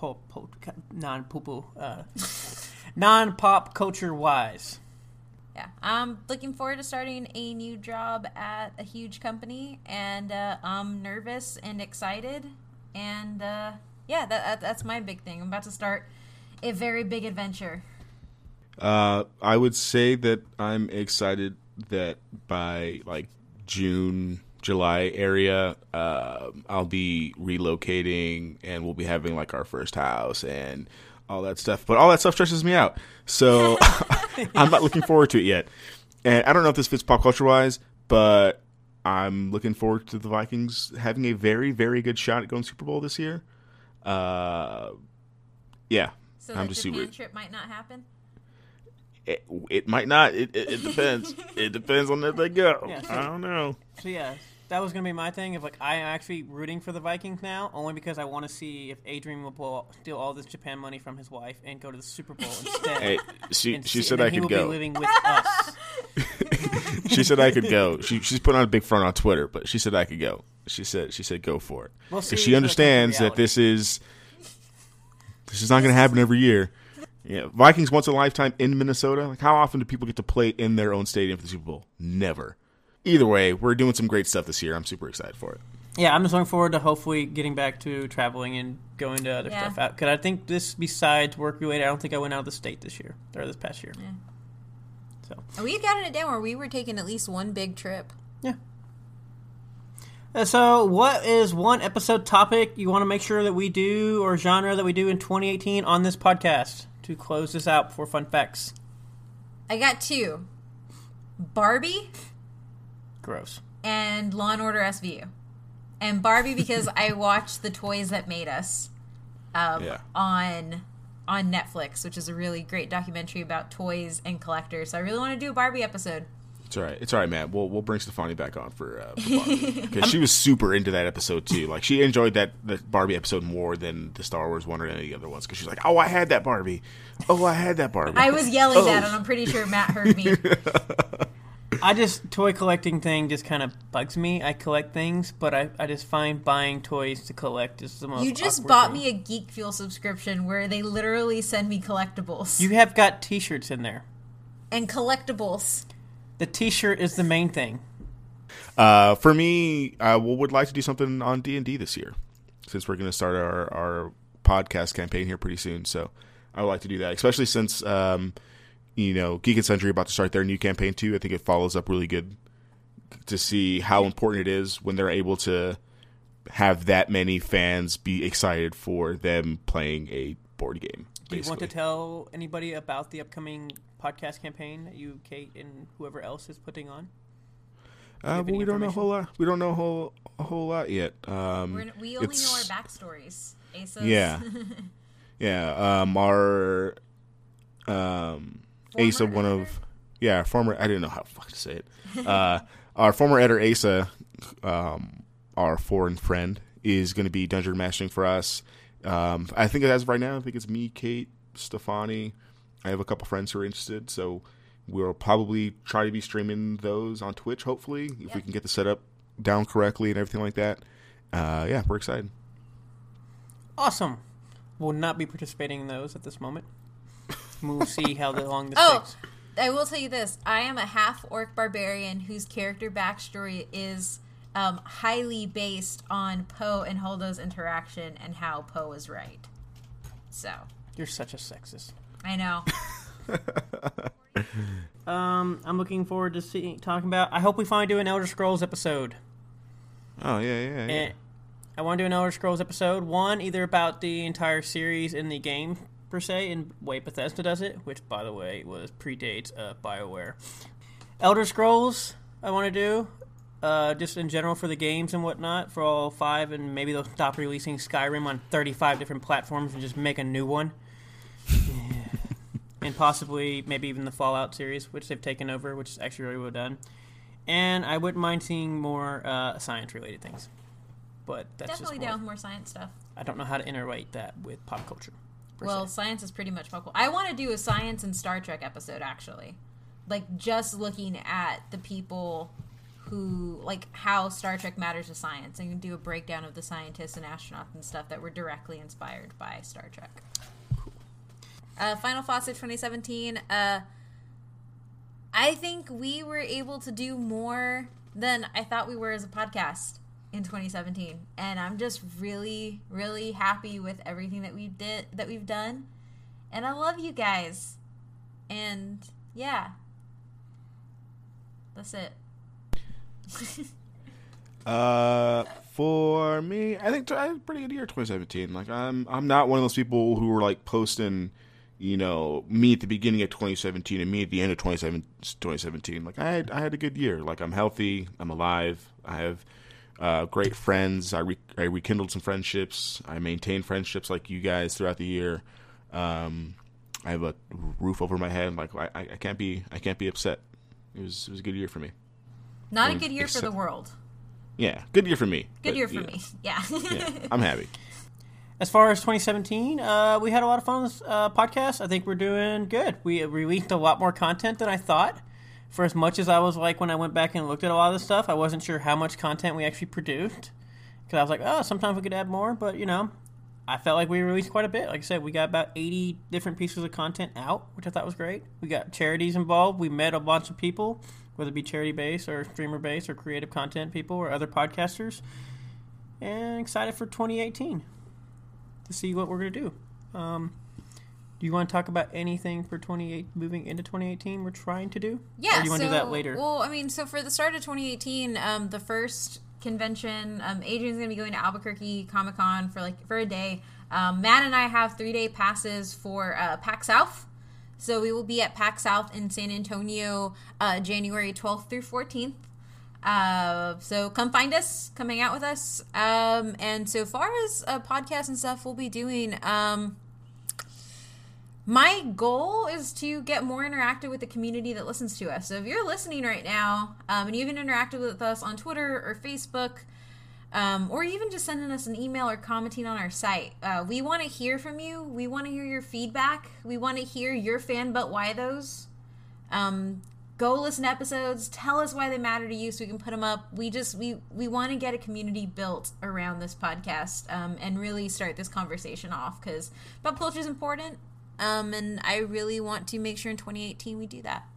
non-pop culture wise? Yeah, I'm looking forward to starting a new job at a huge company, and I'm nervous and excited, and that's my big thing. I'm about to start a very big adventure. I would say that I'm excited that by like June, July area, I'll be relocating and we'll be having like our first house and all that stuff. But all that stuff stresses me out. So I'm not looking forward to it yet. And I don't know if this fits pop culture wise, but I'm looking forward to the Vikings having a very, very good shot at going Super Bowl this year. Yeah. So the Japan trip might not happen? It might not. It depends. It depends on if they go. Yeah, I don't know. So yeah, that was gonna be my thing. Of like, I'm actually rooting for the Vikings now, only because I want to see if Adrian will steal all this Japan money from his wife and go to the Super Bowl instead. Hey, she said I could he will go. Be living with us. She said I could go. She's putting on a big front on Twitter, but she said I could go. She said go for it. We'll see Because she understands that this is not going to happen every year. Yeah, Vikings once in a lifetime in Minnesota. Like, how often do people get to play in their own stadium for the Super Bowl? Never. Either way, we're doing some great stuff this year. I'm super excited for it. Yeah, I'm just looking forward to hopefully getting back to traveling and going to other stuff out. Because I think this, besides work related, I don't think I went out of the state this year or this past year. Yeah. So we had gotten it down where we were taking at least one big trip. Yeah. So, what is one episode topic you want to make sure that we do, or genre that we do in 2018 on this podcast to close this out for fun facts? I got two. Barbie. Gross. And Law & Order SVU. And Barbie because I watched The Toys That Made Us on Netflix, which is a really great documentary about toys and collectors. So I really want to do a Barbie episode. It's all right. It's all right, man. We'll bring Stefani back on for Barbie. Because she was super into that episode, too. Like, she enjoyed the Barbie episode more than the Star Wars one or any of the other ones. Because she's like, oh, I had that Barbie. Oh, I had that Barbie. I was yelling that, and I'm pretty sure Matt heard me. Toy collecting thing just kind of bugs me. I collect things, but I just find buying toys to collect is the most You just bought me a Geek Fuel subscription where they literally send me collectibles. You have got t-shirts in there. And collectibles. The t-shirt is the main thing. For me, I would like to do something on D&D this year, since we're going to start our podcast campaign here pretty soon. So I would like to do that, especially since Geek and Sundry are about to start their new campaign too. I think it follows up really good to see how important it is when they're able to have that many fans be excited for them playing a board game. Do you want to tell anybody about the upcoming podcast campaign that you, Kate, and whoever else is putting on? We don't know a whole lot. We don't know a whole lot yet. We only know our backstories. Asa's. Yeah, yeah. Our Asa, one of former. I didn't know how to say it. Our former editor Asa, our foreign friend, is going to be dungeon mastering for us. I think as of right now, I think it's me, Kate, Stefani. I have a couple friends who are interested, so we'll probably try to be streaming those on Twitch, hopefully, if we can get the setup down correctly and everything like that. We're excited. Awesome. We'll not be participating in those at this moment. We'll see how long this takes. I will tell you this. I am a half-orc barbarian whose character backstory is highly based on Poe and Holdo's interaction and how Poe was right. So You're such a sexist. I know. I'm looking forward to talking about. I hope we finally do an Elder Scrolls episode. Oh yeah. And I want to do an Elder Scrolls episode. One, either about the entire series in the game per se, and way Bethesda does it, which by the way predates BioWare. Elder Scrolls, I want to do. Just in general for the games and whatnot, for all 5, and maybe they'll stop releasing Skyrim on 35 different platforms and just make a new one. And possibly, maybe even the Fallout series, which they've taken over, which is actually really well done. And I wouldn't mind seeing more science-related things. But that's Definitely just down with more science stuff. I don't know how to interrelate that with pop culture. Well, science is pretty much pop culture. I want to do a science and Star Trek episode, actually. Like, just looking at the people who, like, how Star Trek matters to science, and do a breakdown of the scientists and astronauts and stuff that were directly inspired by Star Trek. Cool. Final thoughts of 2017. I think we were able to do more than I thought we were as a podcast in 2017, and I'm just really, really happy with everything that we've done, and I love you guys, and yeah, that's it. For me, I think I had a pretty good year 2017. Like, I'm not one of those people who were like posting, me at the beginning of 2017 and me at the end of 2017. Like, I had a good year. Like, I'm healthy, I'm alive, I have great friends. I rekindled some friendships. I maintained friendships like you guys throughout the year. I have a roof over my head. Like, I can't be upset. It was a good year for me. Not a good year for the world. Yeah, good year for me. Good year for me. Yeah. Yeah, I'm happy. As far as 2017, we had a lot of fun on this podcast. I think we're doing good. We released a lot more content than I thought. For as much as I was like, when I went back and looked at a lot of this stuff, I wasn't sure how much content we actually produced. Because I was like, sometimes we could add more. But, I felt like we released quite a bit. Like I said, we got about 80 different pieces of content out, which I thought was great. We got charities involved. We met a bunch of people, whether it be charity-based or streamer-based or creative content people or other podcasters. And excited for 2018 to see what we're going to do. Do you want to talk about anything for moving into 2018 we're trying to do? Yeah. Or do you want to do that later? Well, so for the start of 2018, the first convention, Adrian's going to be going to Albuquerque Comic-Con for a day. Matt and I have 3-day passes for PAX South. So we will be at PAX South in San Antonio January 12th through 14th. So come find us, come hang out with us. And so far as podcasts and stuff we'll be doing, my goal is to get more interactive with the community that listens to us. So if you're listening right now, and you haven't interacted with us on Twitter or Facebook, or even just sending us an email or commenting on our site, we want to hear from you. We want to hear your feedback. We want to hear your fan but why those. Go listen to episodes. Tell us why they matter to you so we can put them up. We want to get a community built around this podcast, and really start this conversation off, because pop culture is important. And I really want to make sure in 2018 we do that.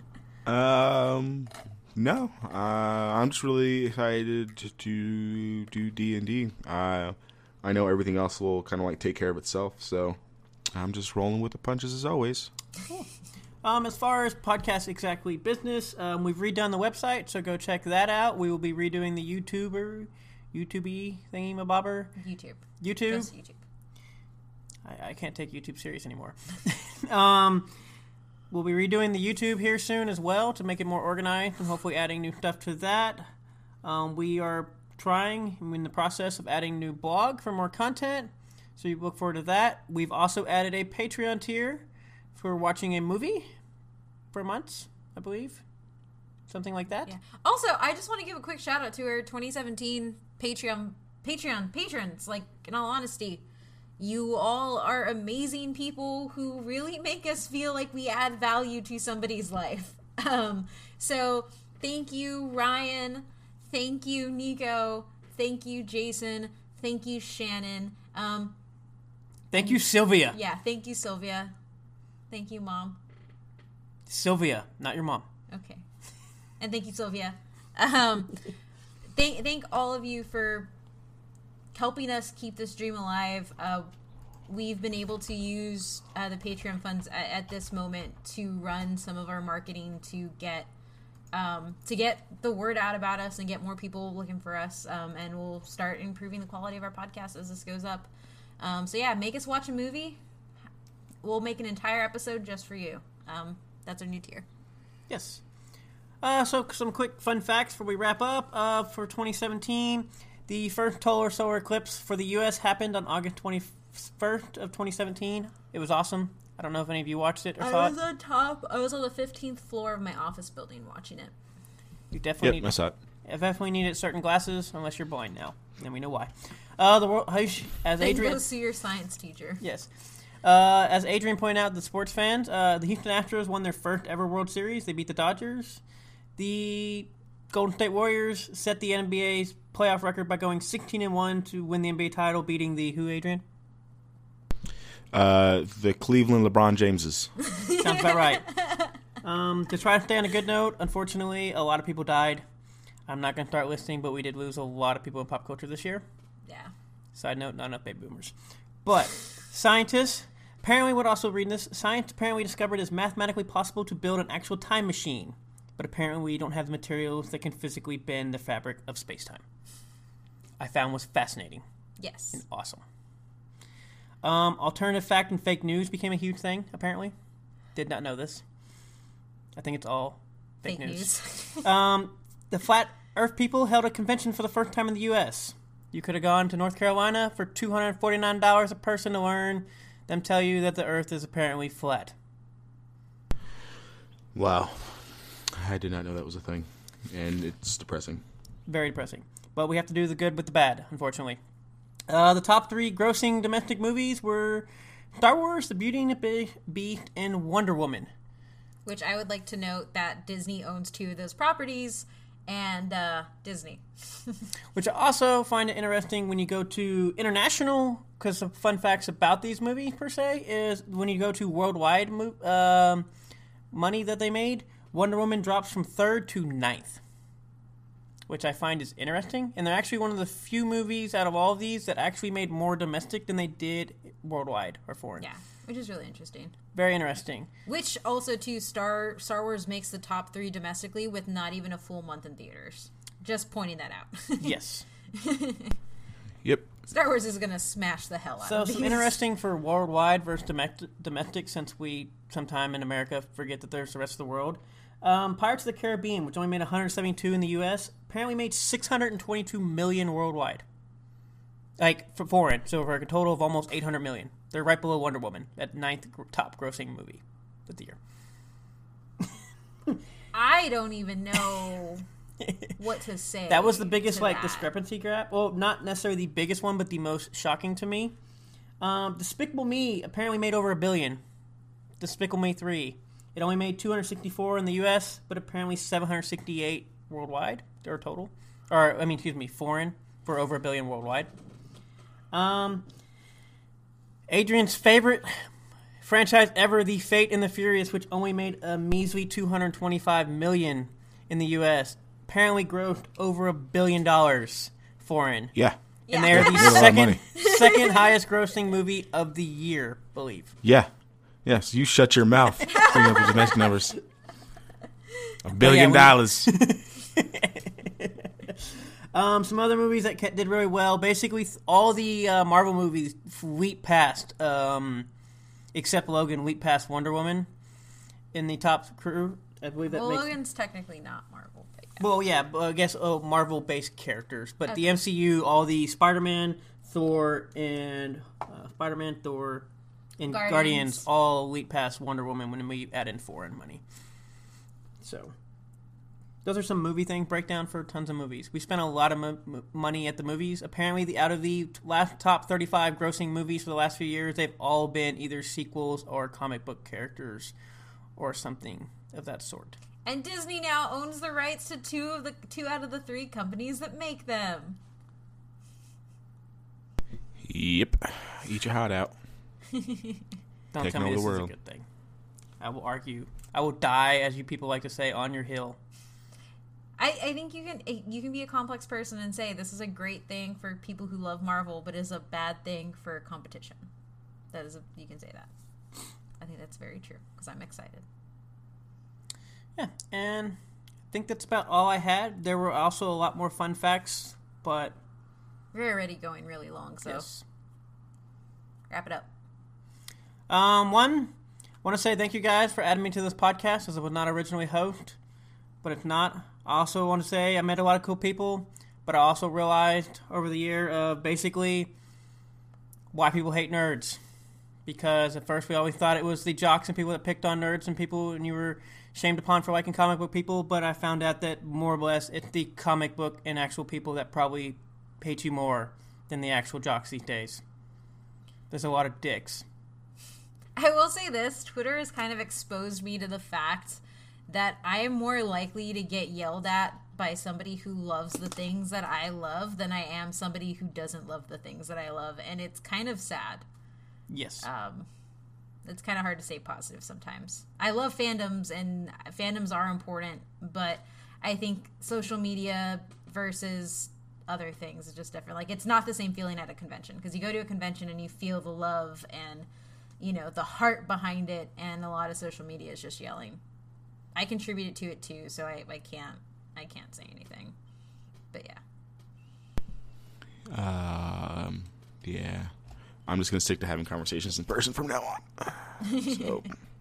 No. I'm just really excited to do D&D. I know everything else will kind of take care of itself, so I'm just rolling with the punches as always. Cool. As far as podcast exactly business, we've redone the website, so go check that out. We will be redoing the YouTube thingy-mabobber. YouTube. Just YouTube. I can't take YouTube serious anymore. We'll be redoing the YouTube here soon as well to make it more organized and hopefully adding new stuff to that. We are in the process of adding new blog for more content, so you look forward to that. We've also added a Patreon tier for watching a movie for months, I believe. Something like that. Yeah. Also, I just want to give a quick shout out to our 2017 Patreon patrons. Like, in all honesty, you all are amazing people who really make us feel like we add value to somebody's life. So thank you, Ryan. Thank you, Nico. Thank you, Jason. Thank you, Shannon. Thank you, Sylvia. Yeah, thank you, Sylvia. Thank you, Mom. Sylvia, not your mom. Okay. And thank you, Sylvia. thank all of you for helping us keep this dream alive. We've been able to use the Patreon funds at this moment to run some of our marketing to get the word out about us and get more people looking for us. And we'll start improving the quality of our podcast as this goes up. So yeah, make us watch a movie. We'll make an entire episode just for you. That's our new tier. Yes. So some quick fun facts before we wrap up. For 2017, the first total solar eclipse for the U.S. happened on August 21st of 2017. It was awesome. I don't know if any of you watched it or saw it. I was on the 15th floor of my office building watching it. You definitely I saw it. Definitely needed certain glasses, unless you're blind now. And we know why. The world, as Adrian, go see your science teacher. Yes. As Adrian pointed out, the sports fans, the Houston Astros won their first ever World Series. They beat the Dodgers. The Golden State Warriors set the NBA's playoff record by going 16-1 to win the NBA title, beating the who, Adrian? The Cleveland LeBron Jameses. Sounds about right. To try to stay on a good note, unfortunately, a lot of people died. I'm not going to start listing, but we did lose a lot of people in pop culture this year. Yeah. Side note, not enough baby boomers. But scientists, apparently, what also reading this, science apparently discovered it's mathematically possible to build an actual time machine. But apparently we don't have the materials that can physically bend the fabric of space-time. I found was fascinating. Yes. And awesome. Alternative fact and fake news became a huge thing, apparently. Did not know this. I think it's all fake news. The Flat Earth people held a convention for the first time in the U.S. You could have gone to North Carolina for $249 a person to learn them tell you that the Earth is apparently flat. Wow. I did not know that was a thing. And it's depressing. Very depressing. But we have to do the good with the bad, unfortunately. The top 3 grossing domestic movies were Star Wars, The Beauty and the Beast, and Wonder Woman. Which I would like to note that Disney owns 2 of those properties, and Disney. Which I also find it interesting when you go to international, because some fun facts about these movies, per se, is when you go to worldwide money that they made, Wonder Woman drops from 3rd to 9th. Which I find is interesting. And they're actually one of the few movies out of all of these that actually made more domestic than they did worldwide or foreign. Yeah, which is really interesting. Very interesting. Which also, too, Star Wars makes the top 3 domestically with not even a full month in theaters. Just pointing that out. Yes. Yep. Star Wars is going to smash the hell out of these. So, some interesting for worldwide versus domestic, since we sometime in America forget that there's the rest of the world. Pirates of the Caribbean, which only made 172 in the U.S., apparently made 622 million worldwide. Like, for foreign. So, for a total of almost 800 million. They're right below Wonder Woman, at 9th top grossing movie of the year. I don't even know what to say. That was the biggest, discrepancy gap. Well, not necessarily the biggest one, but the most shocking to me. Despicable Me apparently made over $1 billion. Despicable Me 3. It only made 264 in the U.S., but apparently 768 worldwide, or total. Foreign, for over $1 billion worldwide. Adrian's favorite franchise ever, The Fate and the Furious, which only made a measly $225 million in the U.S., apparently grossed over $1 billion foreign. Yeah. And they're the second highest grossing movie of the year, I believe. Yeah. Yes, you shut your mouth. Bring up your domestic numbers. $1 billion. Some other movies that did really well. Basically, all the Marvel movies leaped past, except Logan, leaped past Wonder Woman in the top crew. I believe that makes... Logan's technically not Marvel. But yeah. Well, yeah, but I guess Marvel-based characters. But the MCU, all the Spider-Man, Thor, and and Guardians all leap past Wonder Woman when we add in foreign money. So, those are some movie things. Breakdown for tons of movies. We spent a lot of money at the movies. Apparently, out of the last top 35 grossing movies for the last few years, they've all been either sequels or comic book characters or something of that sort. And Disney now owns the rights to 2 out of the 3 companies that make them. Yep. Eat your heart out. Don't tell me this is a good thing. I will argue. I will die, as you people like to say, on your hill. I think you can be a complex person and say this is a great thing for people who love Marvel, but is a bad thing for competition. You can say that. I think that's very true because I'm excited. Yeah, and I think that's about all I had. There were also a lot more fun facts, but we're already going really long, so yes. Wrap it up. Want to say thank you guys for adding me to this podcast, as I was not originally host, but it's not. I also want to say I met a lot of cool people, but I also realized over the year basically why people hate nerds. Because at first we always thought it was the jocks and people that picked on nerds and people, and you were shamed upon for liking comic book people, but I found out that more or less it's the comic book and actual people that probably hate you more than the actual jocks these days. There's a lot of dicks. I will say this, Twitter has kind of exposed me to the fact that I am more likely to get yelled at by somebody who loves the things that I love than I am somebody who doesn't love the things that I love, and it's kind of sad. Yes. It's kind of hard to say positive sometimes. I love fandoms, and fandoms are important, but I think social media versus other things is just different. Like, it's not the same feeling at a convention, because you go to a convention and you feel the love and, you know, the heart behind it, and a lot of social media is just yelling. I contributed to it too, so I can't say anything. But yeah. Yeah. I'm just going to stick to having conversations in person from now on. So.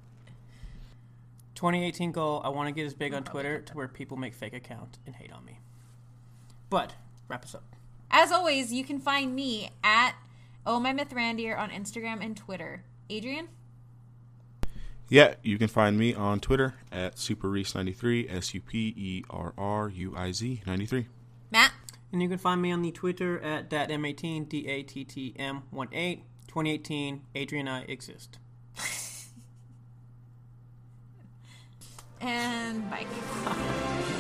2018 goal, I want to get as big on Twitter to where people make fake accounts and hate on me. But, wrap us up. As always, you can find me at ohmymythrandir on Instagram and Twitter. Adrian? Yeah, you can find me on Twitter at SuperRuiz93, SuperRuiz 93. Matt? And you can find me on the Twitter at DATM18, DATTM18. 2018, Adrian and I exist. And bye.